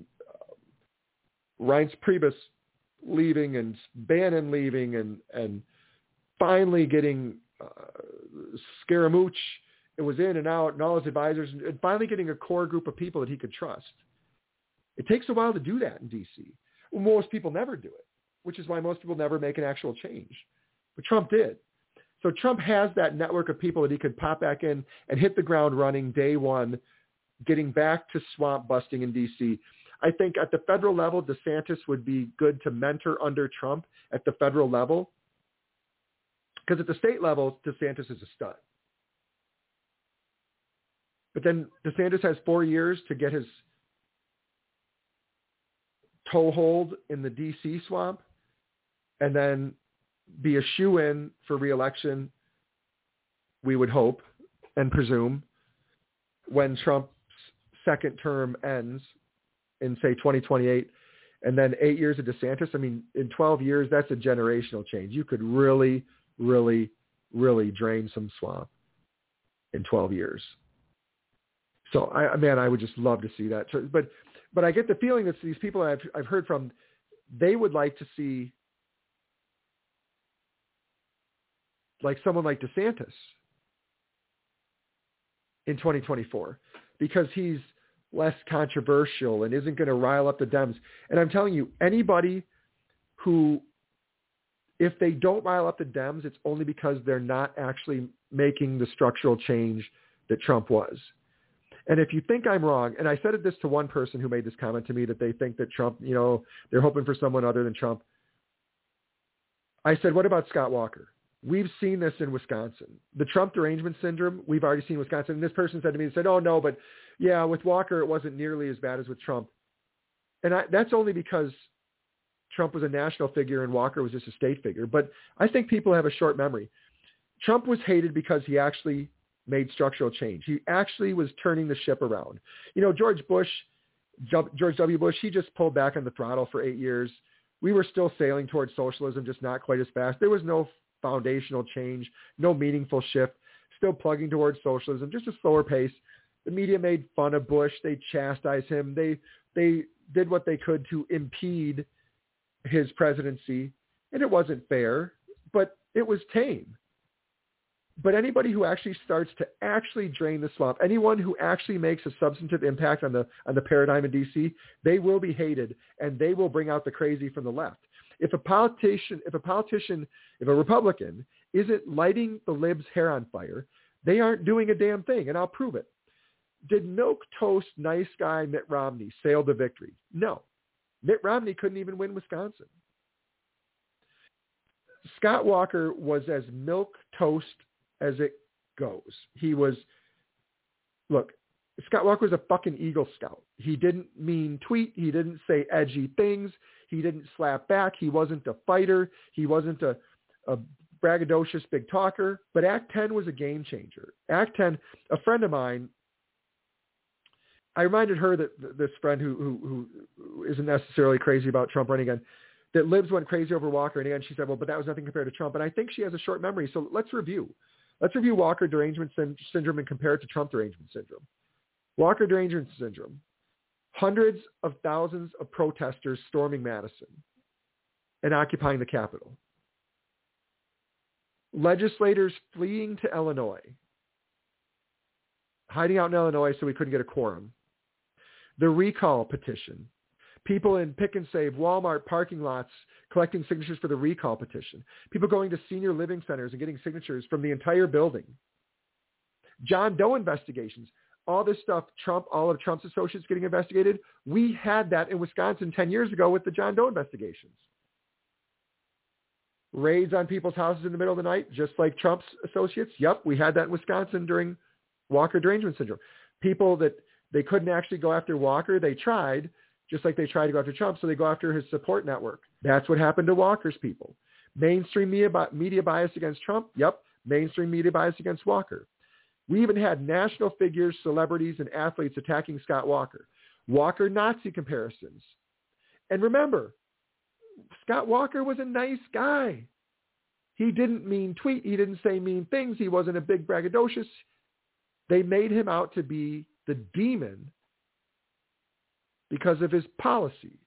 Reince Priebus leaving and Bannon leaving and finally getting Scaramouche. It was in and out and all his advisors, and finally getting a core group of people that he could trust. It takes a while to do that in D.C. Well, most people never do it, which is why most people never make an actual change. But Trump did. So Trump has that network of people that he could pop back in and hit the ground running day one, getting back to swamp busting in D.C. I think at the federal level, DeSantis would be good to mentor under Trump at the federal level. Because at the state level, DeSantis is a stud. But then DeSantis has 4 years to get his toehold in the D.C. swamp and then be a shoo-in for re-election, we would hope and presume, when Trump's second term ends in, say, 2028, and then 8 years of DeSantis. I mean, in 12 years, that's a generational change. You could really, really, really drain some swamp in 12 years. So, I would just love to see that. But I get the feeling that these people I've heard from, they would like to see like someone like DeSantis in 2024, because he's less controversial and isn't going to rile up the Dems. And I'm telling you, anybody who, if they don't rile up the Dems, it's only because they're not actually making the structural change that Trump was. And if you think I'm wrong, and I said this to one person who made this comment to me, that they think that Trump, they're hoping for someone other than Trump. I said, what about Scott Walker? We've seen this in Wisconsin. The Trump derangement syndrome, we've already seen in Wisconsin. And this person said to me, they said, oh, no, but yeah, with Walker, it wasn't nearly as bad as with Trump. And that's only because Trump was a national figure and Walker was just a state figure. But I think people have a short memory. Trump was hated because he actually made structural change. He actually was turning the ship around. You know, George W. Bush, he just pulled back on the throttle for 8 years. We were still sailing towards socialism, just not quite as fast. There was no foundational change, no meaningful shift, still plugging towards socialism, just a slower pace. The media made fun of Bush. They chastised him. They did what they could to impede his presidency, and it wasn't fair, but it was tame. But anybody who actually starts to actually drain the swamp, anyone who actually makes a substantive impact on the paradigm in D.C., they will be hated, and they will bring out the crazy from the left. If a Republican isn't lighting the libs' hair on fire, they aren't doing a damn thing, and I'll prove it. Did milquetoast nice guy Mitt Romney sail to victory? No. Mitt Romney couldn't even win Wisconsin. Scott Walker was as milquetoast as it goes. Scott Walker was a fucking Eagle Scout. He didn't mean tweet. He didn't say edgy things. He didn't slap back. He wasn't a fighter. He wasn't a braggadocious big talker. But Act 10 was a game changer. Act 10, a friend of mine, I reminded her that this friend who isn't necessarily crazy about Trump running again, that libs went crazy over Walker. And again, she said, well, but that was nothing compared to Trump. And I think she has a short memory. So let's review. Let's review Walker derangement syndrome and compare it to Trump derangement syndrome. Walker derangement syndrome, hundreds of thousands of protesters storming Madison and occupying the Capitol. Legislators fleeing to Illinois, hiding out in Illinois so we couldn't get a quorum. The recall petition. People in pick and save Walmart parking lots collecting signatures for the recall petition. People going to senior living centers and getting signatures from the entire building. John Doe investigations. All this stuff, all of Trump's associates getting investigated. We had that in Wisconsin 10 years ago with the John Doe investigations. Raids on people's houses in the middle of the night, just like Trump's associates. Yep, we had that in Wisconsin during Walker derangement syndrome. People that they couldn't actually go after Walker, they tried, just like they tried to go after Trump, so they go after his support network. That's what happened to Walker's people. Mainstream media bias against Trump? Yep. Mainstream media bias against Walker. We even had national figures, celebrities, and athletes attacking Scott Walker. Walker Nazi comparisons. And remember, Scott Walker was a nice guy. He didn't mean tweet. He didn't say mean things. He wasn't a big braggadocious. They made him out to be the demon because of his policy.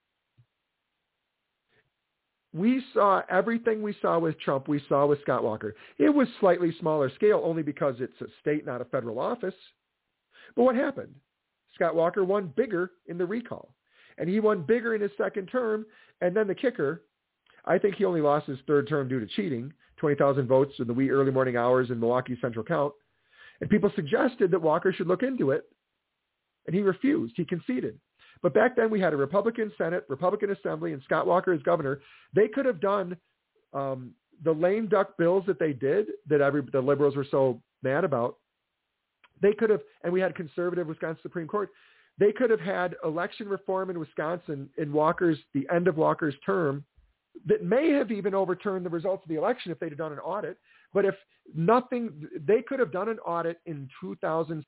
We saw everything we saw with Trump, we saw with Scott Walker. It was slightly smaller scale only because it's a state, not a federal office. But what happened? Scott Walker won bigger in the recall. And he won bigger in his second term. And then the kicker, I think he only lost his third term due to cheating, 20,000 votes in the wee early morning hours in Milwaukee Central Count. And people suggested that Walker should look into it. And he refused. He conceded. But back then we had a Republican Senate, Republican Assembly, and Scott Walker as governor. They could have done the lame duck bills that they did, that the liberals were so mad about. They could have, and we had conservative Wisconsin Supreme Court. They could have had election reform in Wisconsin in the end of Walker's term that may have even overturned the results of the election if they'd have done an audit. But if nothing, they could have done an audit in 2018.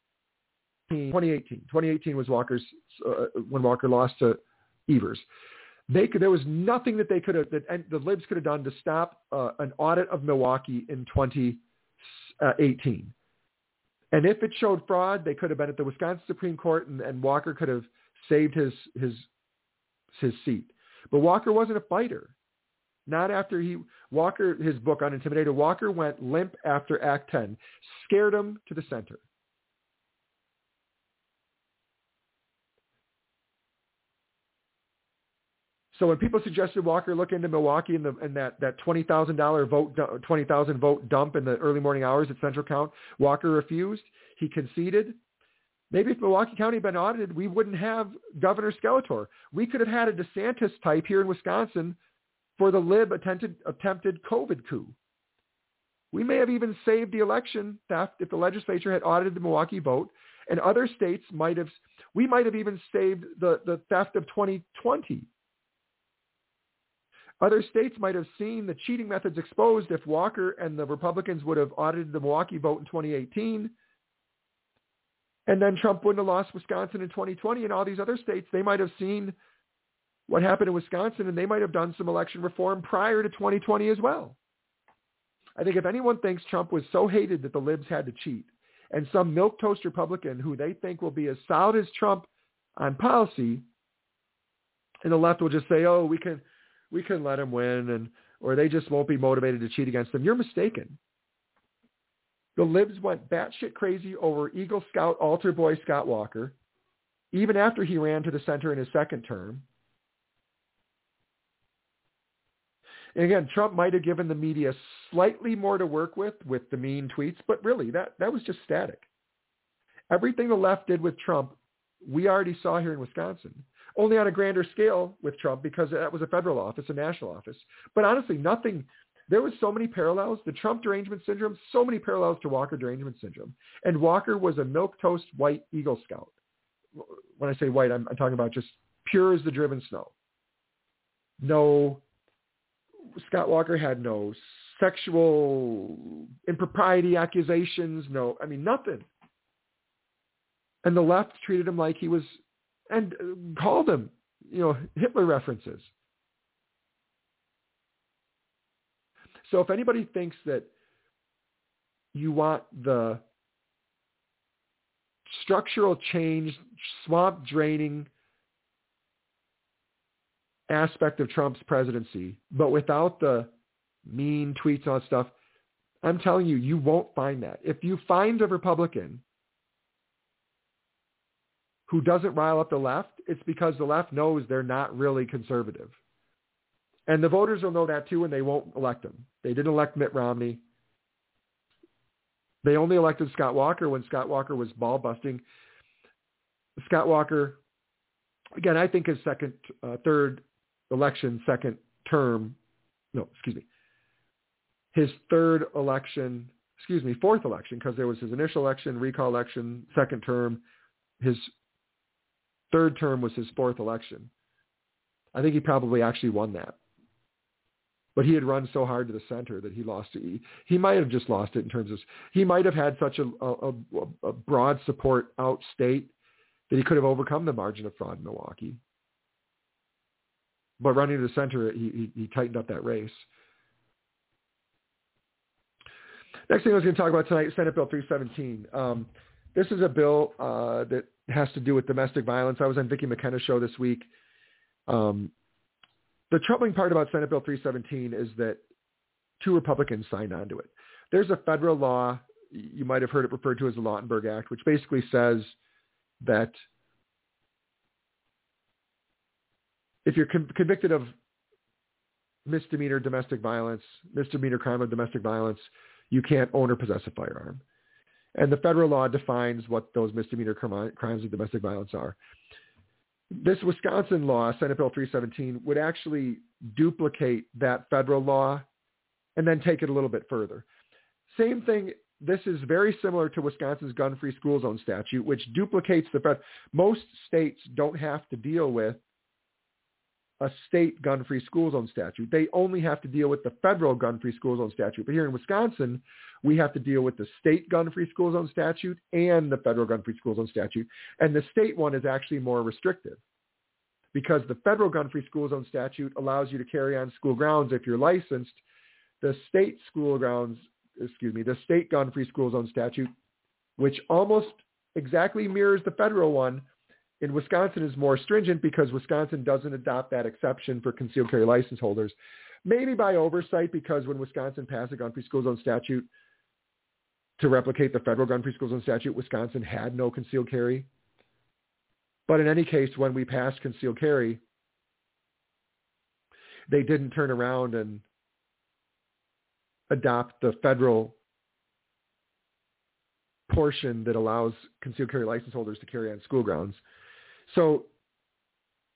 2018 was Walker's when Walker lost to Evers. There was nothing that they could have, that the libs could have done to stop an audit of Milwaukee in 2018. And if it showed fraud, they could have been at the Wisconsin Supreme Court, and Walker could have saved his seat. But Walker wasn't a fighter. Not after Walker, his book Unintimidated, Walker went limp after Act 10, scared him to the center. So when people suggested Walker look into Milwaukee and that $20,000 vote dump in the early morning hours at Central Count, Walker refused. He conceded. Maybe if Milwaukee County had been audited, we wouldn't have Governor Skeletor. We could have had a DeSantis type here in Wisconsin for the lib attempted COVID coup. We may have even saved the election theft if the legislature had audited the Milwaukee vote, and other states we might have even saved the theft of 2020. Other states might have seen the cheating methods exposed if Walker and the Republicans would have audited the Milwaukee vote in 2018. And then Trump wouldn't have lost Wisconsin in 2020, and all these other states, they might have seen what happened in Wisconsin, and they might have done some election reform prior to 2020 as well. I think if anyone thinks Trump was so hated that the libs had to cheat, and some milquetoast Republican who they think will be as solid as Trump on policy, and the left will just say, oh, we can let him win, or they just won't be motivated to cheat against him. You're mistaken. The libs went batshit crazy over Eagle Scout altar boy Scott Walker, even after he ran to the center in his second term. And again, Trump might have given the media slightly more to work with the mean tweets, but really that was just static. Everything the left did with Trump, we already saw here in Wisconsin, only on a grander scale with Trump because that was a federal office, a national office. But honestly, there was so many parallels. The Trump derangement syndrome, so many parallels to Walker derangement syndrome. And Walker was a milquetoast white Eagle Scout. When I say white, I'm talking about just pure as the driven snow. Scott Walker had no sexual impropriety accusations, nothing. And the left treated him like he was, and called him, Hitler references. So if anybody thinks that you want the structural change, swamp draining aspect of Trump's presidency, but without the mean tweets and all that stuff, I'm telling you, you won't find that. If you find a Republican who doesn't rile up the left, it's because the left knows they're not really conservative. And the voters will know that too, and they won't elect him. They didn't elect Mitt Romney. They only elected Scott Walker when Scott Walker was ball busting. Scott Walker, again, I think his fourth election, because there was his initial election, recall election, second term. His third term was his fourth election. I think he probably actually won that. But he had run so hard to the center that he lost it. He might have just lost it in terms of, he might have had such a broad support out state that he could have overcome the margin of fraud in Milwaukee. But running to the center, he tightened up that race. Next thing I was going to talk about tonight, Senate Bill 317. This is a bill that has to do with domestic violence. I was on Vicki McKenna's show this week. The troubling part about Senate Bill 317 is that 2 Republicans signed on to it. There's a federal law, you might have heard it referred to as the Lautenberg Act, which basically says that if you're convicted of misdemeanor domestic violence, misdemeanor crime of domestic violence, you can't own or possess a firearm. And the federal law defines what those misdemeanor crimes of domestic violence are. This Wisconsin law, Senate Bill 317, would actually duplicate that federal law and then take it a little bit further. Same thing. This is very similar to Wisconsin's gun-free school zone statute, which duplicates most states don't have to deal with a state gun-free school zone statute. They only have to deal with the federal gun-free school zone statute. But here in Wisconsin, we have to deal with the state gun-free school zone statute and the federal gun-free school zone statute. And the state one is actually more restrictive because the federal gun-free school zone statute allows you to carry on school grounds if you're licensed. The state gun-free school zone statute, which almost exactly mirrors the federal one, in Wisconsin is more stringent because Wisconsin doesn't adopt that exception for concealed carry license holders. Maybe by oversight, because when Wisconsin passed a gun-free school zone statute to replicate the federal gun-free school zone statute, Wisconsin had no concealed carry. But in any case, when we passed concealed carry, they didn't turn around and adopt the federal portion that allows concealed carry license holders to carry on school grounds. So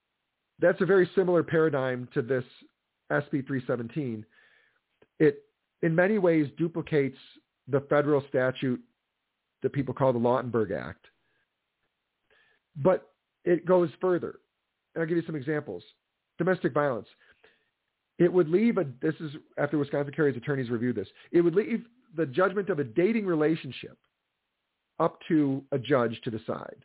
that's a very similar paradigm to this SB 317. It in many ways duplicates the federal statute that people call the Lautenberg Act. But it goes further. And I'll give you some examples. Domestic violence. It would leave this is after Wisconsin Carry's attorneys reviewed this, it would leave the judgment of a dating relationship up to a judge to decide.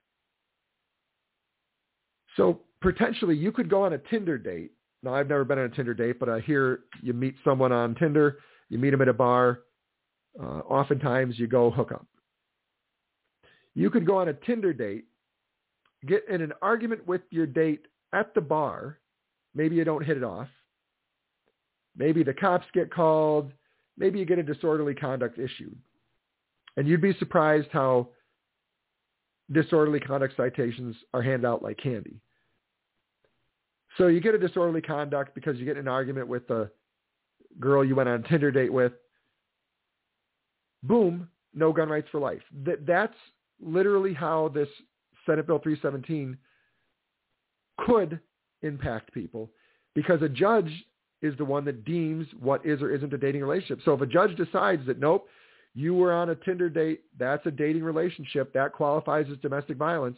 So potentially you could go on a Tinder date. Now, I've never been on a Tinder date, but I hear you meet someone on Tinder, you meet them at a bar. Oftentimes you go hook up. You could go on a Tinder date, get in an argument with your date at the bar. Maybe you don't hit it off. Maybe the cops get called. Maybe you get a disorderly conduct issued. And you'd be surprised how disorderly conduct citations are handed out like candy. So you get a disorderly conduct because you get in an argument with a girl you went on a Tinder date with. Boom, no gun rights for life. That's literally how this Senate Bill 317 could impact people, because a judge is the one that deems what is or isn't a dating relationship. So if a judge decides that, nope, you were on a Tinder date, that's a dating relationship, that qualifies as domestic violence,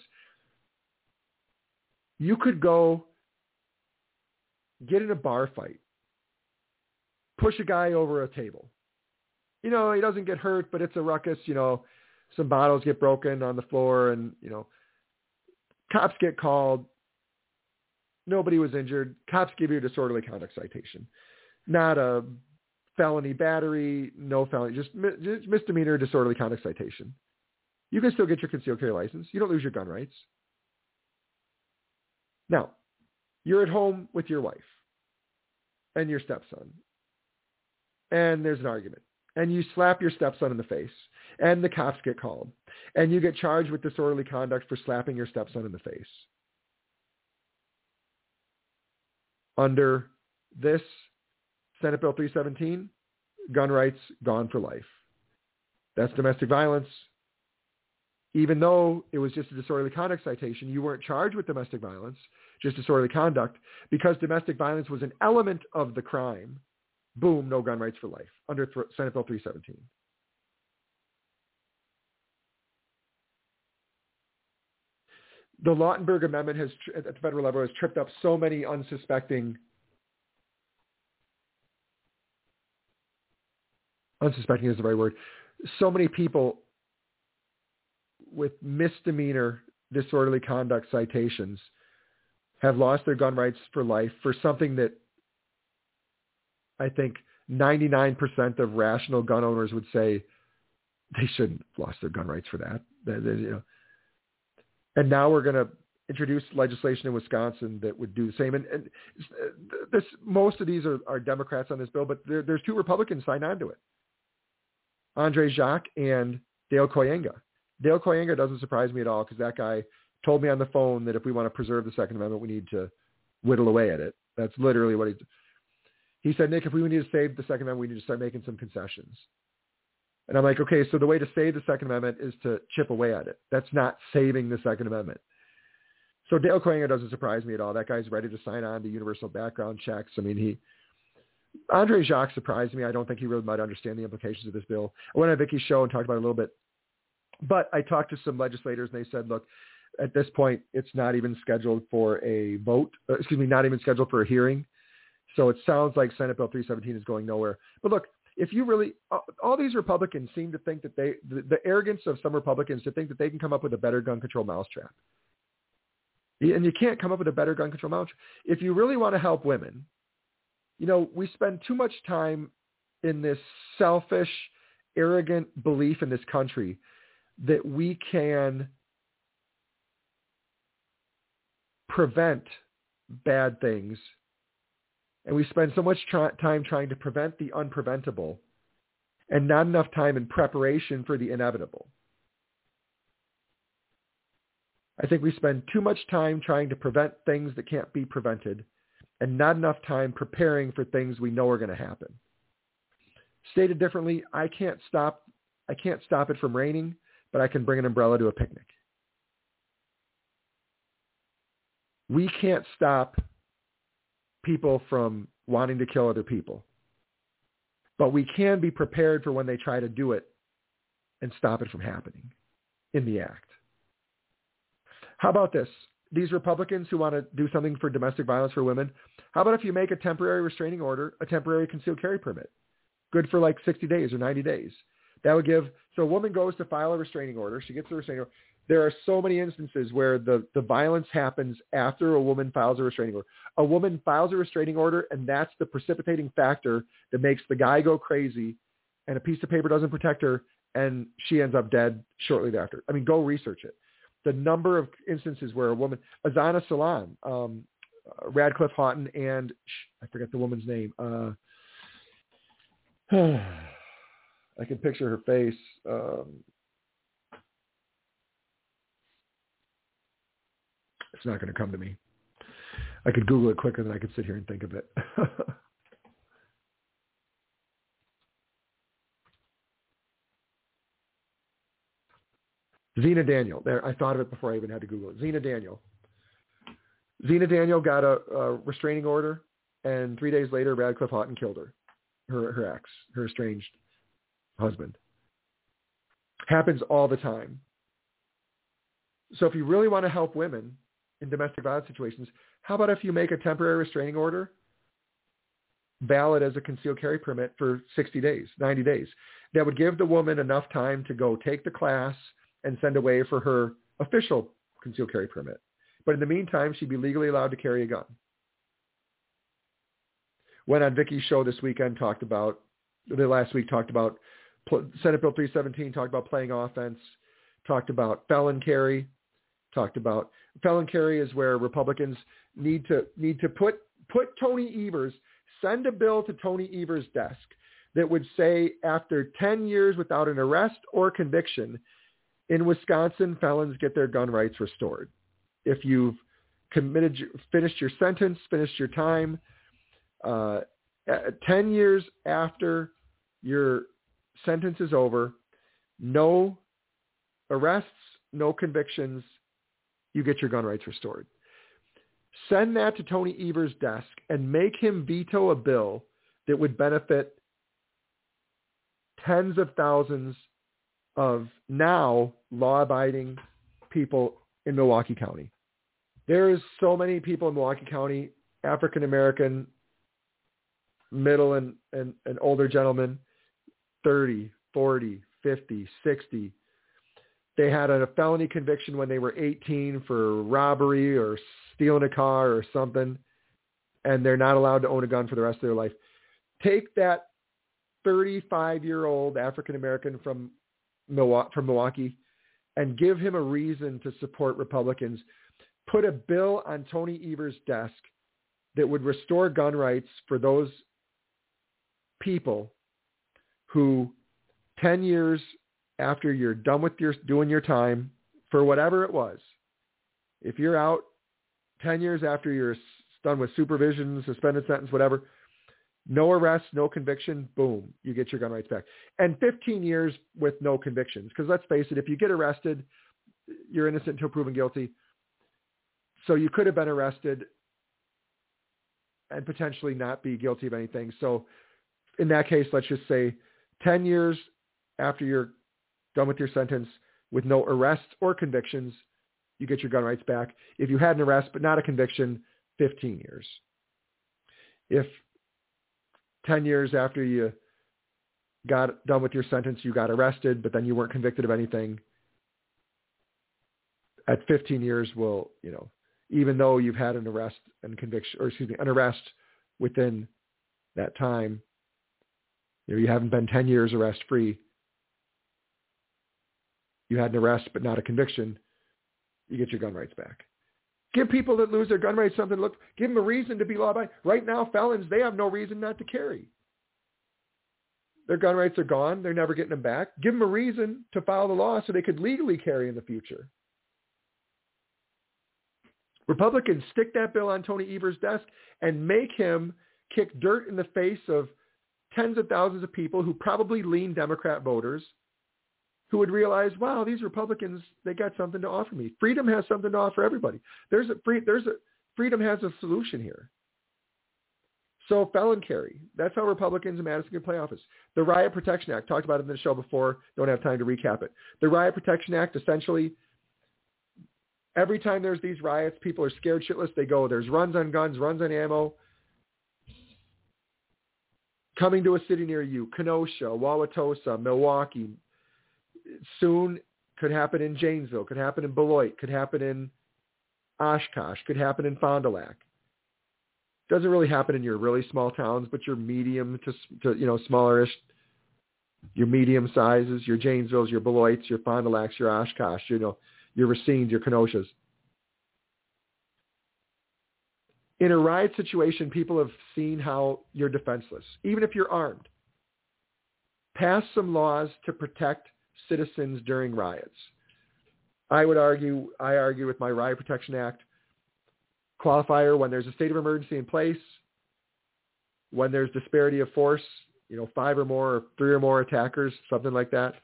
you could go get in a bar fight, push a guy over a table. He doesn't get hurt, but it's a ruckus. Some bottles get broken on the floor and, cops get called. Nobody was injured. Cops give you a disorderly conduct citation. Not a felony battery, no felony, just misdemeanor disorderly conduct citation. You can still get your concealed carry license. You don't lose your gun rights. Now, you're at home with your wife and your stepson, and there's an argument. And you slap your stepson in the face, and the cops get called, and you get charged with disorderly conduct for slapping your stepson in the face. Under this Senate Bill 317, gun rights gone for life. That's domestic violence. Even though it was just a disorderly conduct citation, you weren't charged with domestic violence, just disorderly conduct, because domestic violence was an element of the crime. Boom, no gun rights for life under Senate Bill 317. The Lautenberg Amendment at the federal level has tripped up so many unsuspecting is the right word, so many people with misdemeanor disorderly conduct citations have lost their gun rights for life for something that I think 99% of rational gun owners would say they shouldn't have lost their gun rights for that. And now we're going to introduce legislation in Wisconsin that would do the same. And most of these are Democrats on this bill, but there's two Republicans signed on to it. Andre Jacques and Dale Koyenga. Dale Koyenga doesn't surprise me at all, because that guy told me on the phone that if we want to preserve the Second Amendment, we need to whittle away at it. That's literally what he said. Nick, if we need to save the Second Amendment, we need to start making some concessions. And I'm like, okay, so the way to save the Second Amendment is to chip away at it. That's not saving the Second Amendment. So Dale Koyenga doesn't surprise me at all. That guy's ready to sign on to universal background checks. I mean, Andre Jacques surprised me. I don't think he really might understand the implications of this bill. I went on Vicky's show and talked about it a little bit. But I talked to some legislators, and they said, look, at this point, it's not even scheduled for a vote. Not even scheduled for a hearing. So it sounds like Senate Bill 317 is going nowhere. But look, if you really, all these Republicans seem to think that the arrogance of some Republicans to think that they can come up with a better gun control mousetrap. And you can't come up with a better gun control mousetrap. If you really want to help women, we spend too much time in this selfish, arrogant belief in this country that we can prevent bad things. And we spend so much time trying to prevent the unpreventable and not enough time in preparation for the inevitable. I think we spend too much time trying to prevent things that can't be prevented and not enough time preparing for things we know are going to happen. Stated differently, I can't stop it from raining, but I can bring an umbrella to a picnic. We can't stop people from wanting to kill other people. But we can be prepared for when they try to do it and stop it from happening in the act. How about this? These Republicans who want to do something for domestic violence for women, how about if you make a temporary restraining order, a temporary concealed carry permit, good for like 60 days or 90 days? That would give, so a woman goes to file a restraining order. She gets the restraining order. There are so many instances where the violence happens after a woman files a restraining order. A woman files a restraining order, and that's the precipitating factor that makes the guy go crazy, and a piece of paper doesn't protect her, and she ends up dead shortly thereafter. I mean, go research it. The number of instances where a woman, Azana Salam, Radcliffe Houghton, and I forget the woman's name. I can picture her face. It's not going to come to me. I could Google it quicker than I could sit here and think of it. Zena Daniel. There, I thought of it before I even had to Google it. Zena Daniel. Zena Daniel got a restraining order, and 3 days later, Radcliffe Houghton killed her, her ex, her estranged husband. Happens all the time. So if you really want to help women in domestic violence situations, how about if you make a temporary restraining order valid as a concealed carry permit for 60 days, 90 days? That would give the woman enough time to go take the class and send away for her official concealed carry permit. But in the meantime, she'd be legally allowed to carry a gun. Went on Vicky's show this weekend, last week talked about Senate Bill 317, talked about playing offense, talked about felon carry, talked about felon carry is where Republicans need to put Tony Evers, send a bill to Tony Evers' desk that would say after 10 years without an arrest or conviction, in Wisconsin, felons get their gun rights restored. If you've finished your sentence, finished your time, 10 years after your sentence is over, no arrests, no convictions, you get your gun rights restored. Send that to Tony Evers' desk and make him veto a bill that would benefit tens of thousands of now law-abiding people in Milwaukee County. There is so many people in Milwaukee County, African-American, middle and older gentlemen, 30, 40, 50, 60. They had a felony conviction when they were 18 for robbery or stealing a car or something, and they're not allowed to own a gun for the rest of their life. Take that 35-year-old African-American from Milwaukee and give him a reason to support Republicans. Put a bill on Tony Evers' desk that would restore gun rights for those people who 10 years after you're done with doing your time for whatever it was, if you're out 10 years after you're done with supervision, suspended sentence, whatever, no arrest, no conviction, boom, you get your gun rights back. And 15 years with no convictions. Because let's face it, if you get arrested, you're innocent until proven guilty. So you could have been arrested and potentially not be guilty of anything. So in that case, let's just say 10 years after you're done with your sentence with no arrests or convictions, you get your gun rights back. If you had an arrest but not a conviction, 15 years. If 10 years after you got done with your sentence, you got arrested, but then you weren't convicted of anything, at 15 years, well, even though you've had an arrest and conviction, an arrest within that time, you haven't been 10 years arrest free. You had an arrest but not a conviction. You get your gun rights back. Give people that lose their gun rights something to look. Give them a reason to be law-abiding. Right now, felons, they have no reason not to carry. Their gun rights are gone. They're never getting them back. Give them a reason to follow the law so they could legally carry in the future. Republicans, stick that bill on Tony Evers' desk and make him kick dirt in the face of tens of thousands of people who probably lean Democrat voters who would realize, wow, these Republicans, they got something to offer me. Freedom has something to offer everybody. Freedom has a solution here. So felon carry, that's how Republicans in Madison can play office. The Riot Protection Act, talked about it in the show before, don't have time to recap it. The Riot Protection Act, essentially, every time there's these riots, people are scared shitless. They go, there's runs on guns, runs on ammo. Coming to a city near you, Kenosha, Wauwatosa, Milwaukee. Soon could happen in Janesville, could happen in Beloit, could happen in Oshkosh, could happen in Fond du Lac. Doesn't really happen in your really small towns, but your medium to smallerish, your medium sizes, your Janesvilles, your Beloits, your Fond du Lacs, your Oshkosh, your Racines, your Kenoshas. In a riot situation, people have seen how you're defenseless, even if you're armed. Pass some laws to protect citizens during riots. I argue with my Riot Protection Act qualifier when there's a state of emergency in place, when there's disparity of force, 5 or more, or 3 or more attackers, something like that.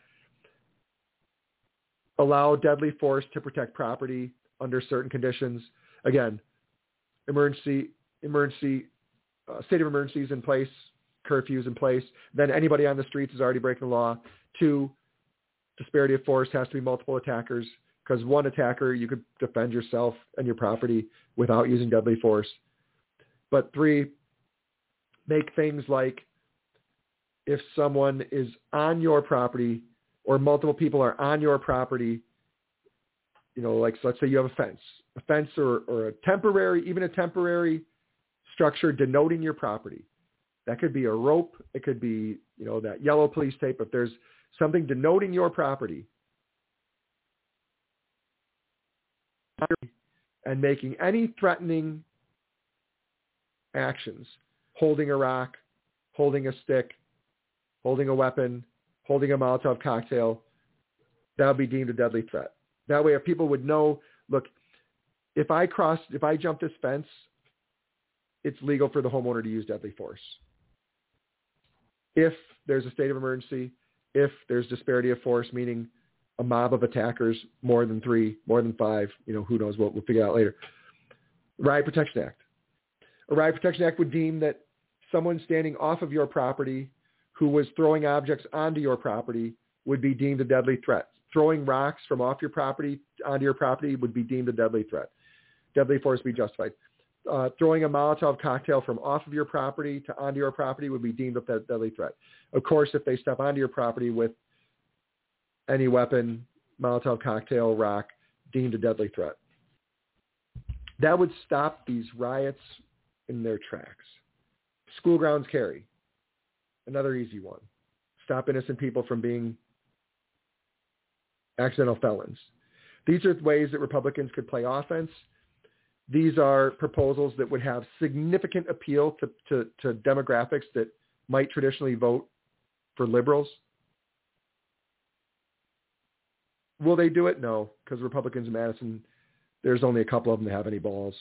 Allow deadly force to protect property under certain conditions. Again, state of emergencies in place, curfews in place. Then anybody on the streets is already breaking the law. 2, disparity of force has to be multiple attackers, because one attacker, you could defend yourself and your property without using deadly force. But 3, make things like if someone is on your property or multiple people are on your property, like so let's say you have a fence or a temporary structure denoting your property. That could be a rope. It could be, that yellow police tape. If there's something denoting your property, and making any threatening actions, holding a rock, holding a stick, holding a weapon, holding a Molotov cocktail, that would be deemed a deadly threat. That way, if people would know, look, if I jump this fence, it's legal for the homeowner to use deadly force. If there's a state of emergency, if there's disparity of force, meaning a mob of attackers, more than 3, more than 5, who knows what, we'll figure out later. Riot Protection Act. A Riot Protection Act would deem that someone standing off of your property who was throwing objects onto your property would be deemed a deadly threat. Throwing rocks from off your property onto your property would be deemed a deadly threat. Deadly force would be justified. Throwing a Molotov cocktail from off of your property to onto your property would be deemed a deadly threat. Of course, if they step onto your property with any weapon, Molotov cocktail, rock, deemed a deadly threat. That would stop these riots in their tracks. School grounds carry. Another easy one. Stop innocent people from being accidental felons. These are ways that Republicans could play offense. These are proposals that would have significant appeal to demographics that might traditionally vote for liberals. Will they do it? No, because Republicans in Madison, there's only a couple of them that have any balls.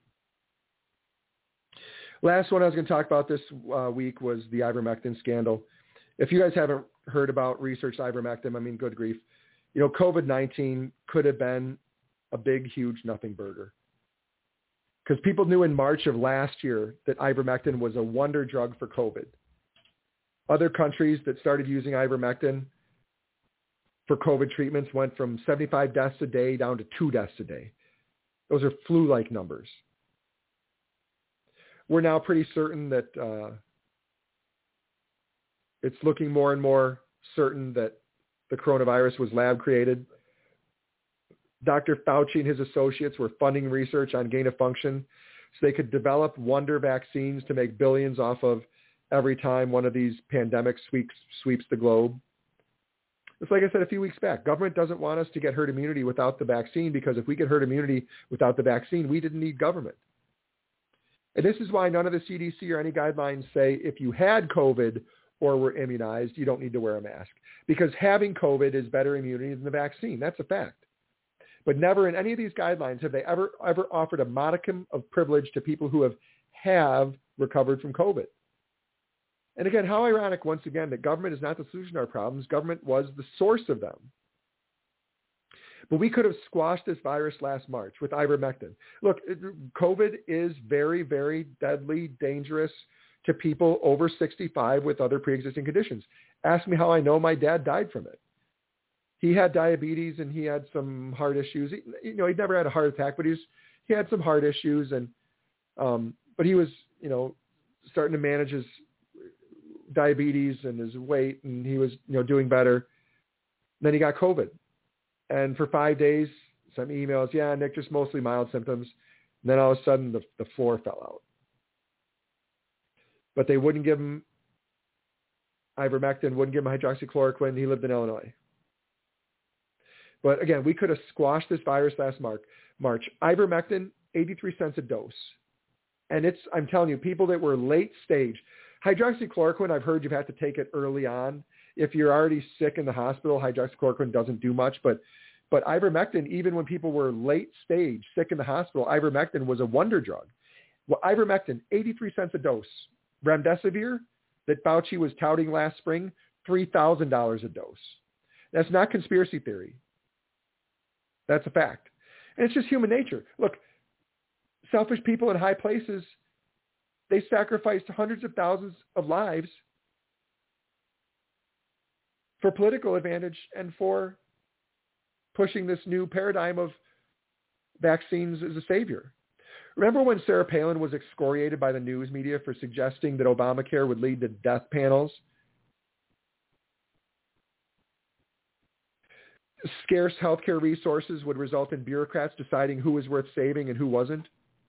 Last one I was going to talk about this week was the ivermectin scandal. If you guys haven't heard about research ivermectin, good grief. COVID-19 could have been a big, huge nothing burger. Because people knew in March of last year that ivermectin was a wonder drug for COVID. Other countries that started using ivermectin for COVID treatments went from 75 deaths a day down to 2 deaths a day. Those are flu-like numbers. We're now pretty certain that it's looking more and more certain that the coronavirus was lab-created. Dr. Fauci and his associates were funding research on gain of function so they could develop wonder vaccines to make billions off of every time one of these pandemics sweeps the globe. It's like I said a few weeks back, government doesn't want us to get herd immunity without the vaccine, because if we get herd immunity without the vaccine, we didn't need government. And this is why none of the CDC or any guidelines say if you had COVID or were immunized, you don't need to wear a mask, because having COVID is better immunity than the vaccine. That's a fact. But never in any of these guidelines have they ever offered a modicum of privilege to people who have recovered from COVID. And again, how ironic, once again, that government is not the solution to our problems. Government was the source of them. But we could have squashed this virus last March with ivermectin. Look, COVID is very, very deadly, dangerous. to people over 65 with other pre-existing conditions. Ask me how I know my dad died from it. He had diabetes and he had some heart issues. He'd never had a heart attack, but he had some heart issues, and but he was, starting to manage his diabetes and his weight, and he was, doing better. Then he got COVID, and for 5 days, sent me emails. Yeah, Nick, just mostly mild symptoms. And then all of a sudden, the floor fell out. But they wouldn't give him ivermectin, wouldn't give him hydroxychloroquine. He lived in Illinois. But again, we could have squashed this virus last March. Ivermectin, 83 cents a dose. And I'm telling you, people that were late stage, hydroxychloroquine, I've heard you have to take it early on. If you're already sick in the hospital, hydroxychloroquine doesn't do much. But ivermectin, even when people were late stage, sick in the hospital, ivermectin was a wonder drug. Well, ivermectin, 83 cents a dose. Remdesivir, that Fauci was touting last spring, $3,000 a dose. That's not conspiracy theory. That's a fact. And it's just human nature. Look, selfish people in high places, they sacrificed hundreds of thousands of lives for political advantage and for pushing this new paradigm of vaccines as a savior. Remember when Sarah Palin was excoriated by the news media for suggesting that Obamacare would lead to death panels? Scarce healthcare resources would result in bureaucrats deciding who was worth saving and who wasn't.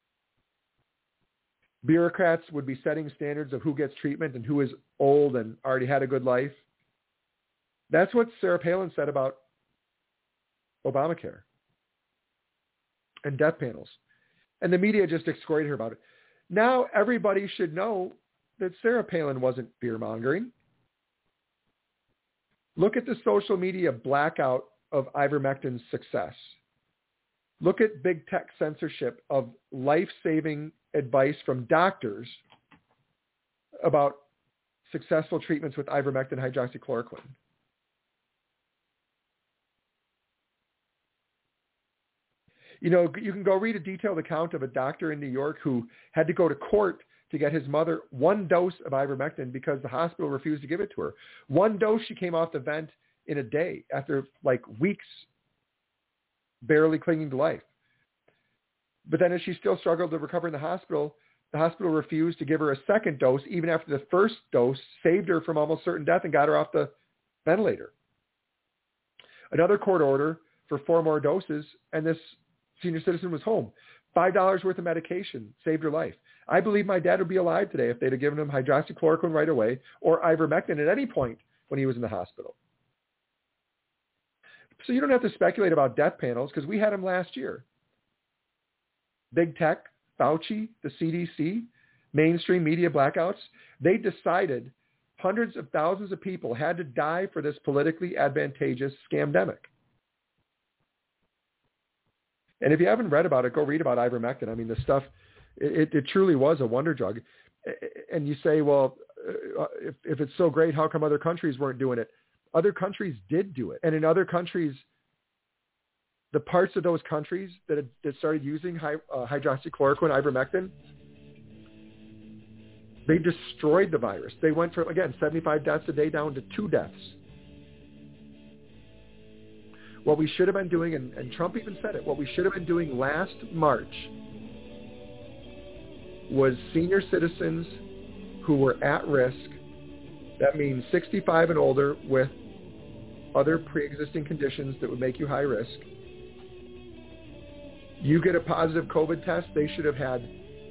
Bureaucrats would be setting standards of who gets treatment and who is old and already had a good life. That's what Sarah Palin said about Obamacare and death panels. And the media just excoriated her about it. Now everybody should know that Sarah Palin wasn't fear-mongering. Look at the social media blackout of ivermectin's success. Look at big tech censorship of life-saving advice from doctors about successful treatments with ivermectin hydroxychloroquine. You can go read a detailed account of a doctor in New York who had to go to court to get his mother one dose of ivermectin because the hospital refused to give it to her. One dose, she came off the vent in a day after weeks, barely clinging to life. But then as she still struggled to recover in the hospital refused to give her a second dose, even after the first dose saved her from almost certain death and got her off the ventilator. Another court order for 4 more doses, and this senior citizen was home. $5 worth of medication saved her life. I believe my dad would be alive today if they'd have given him hydroxychloroquine right away or ivermectin at any point when he was in the hospital. So you don't have to speculate about death panels because we had them last year. Big tech, Fauci, the CDC, mainstream media blackouts, they decided hundreds of thousands of people had to die for this politically advantageous scamdemic. And if you haven't read about it, go read about ivermectin. I mean, the stuff, it truly was a wonder drug. And you say, well, if it's so great, how come other countries weren't doing it? Other countries did do it. And in other countries, the parts of those countries that started using hydroxychloroquine, ivermectin, they destroyed the virus. They went from, again, 75 deaths a day down to 2 deaths. What we should have been doing, and Trump even said it, what we should have been doing last March was senior citizens who were at risk, that means 65 and older with other pre-existing conditions that would make you high risk. You get a positive COVID test, they should have had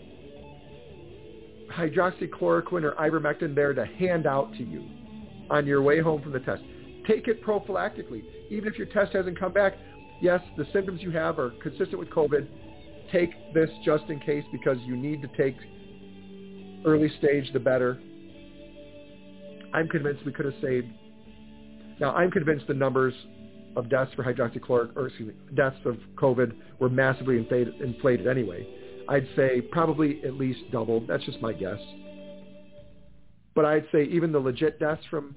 hydroxychloroquine or ivermectin there to hand out to you on your way home from the test. Take it prophylactically. Even if your test hasn't come back, yes, the symptoms you have are consistent with COVID. Take this just in case because you need to take early stage the better. I'm convinced we could have saved. Now, I'm convinced the numbers of deaths for deaths of COVID were massively inflated anyway. I'd say probably at least doubled. That's just my guess. But I'd say even the legit deaths from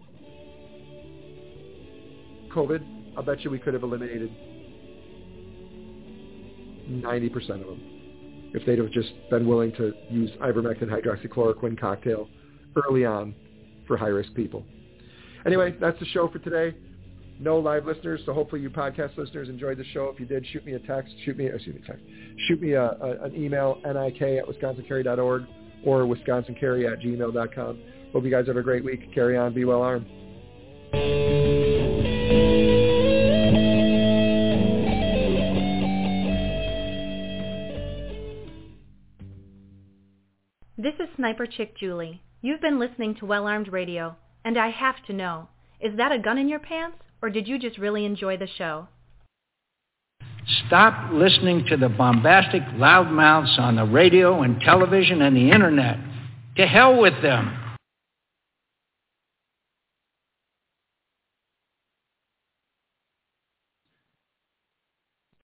COVID, I'll bet you we could have eliminated 90% of them. if they'd have just been willing to use ivermectin hydroxychloroquine cocktail early on for high-risk people. Anyway, that's the show for today. No live listeners, so hopefully you podcast listeners enjoyed the show. If you did, shoot me a text. Shoot me an email, nik@wisconsincarry.org or wisconsincarry@gmail.com. Hope you guys have a great week. Carry on. Be well armed. This is Sniper Chick Julie. You've been listening to Well Armed Radio, and I have to know, is that a gun in your pants, or did you just really enjoy the show? Stop listening to the bombastic loudmouths on the radio and television and the internet. To hell with them.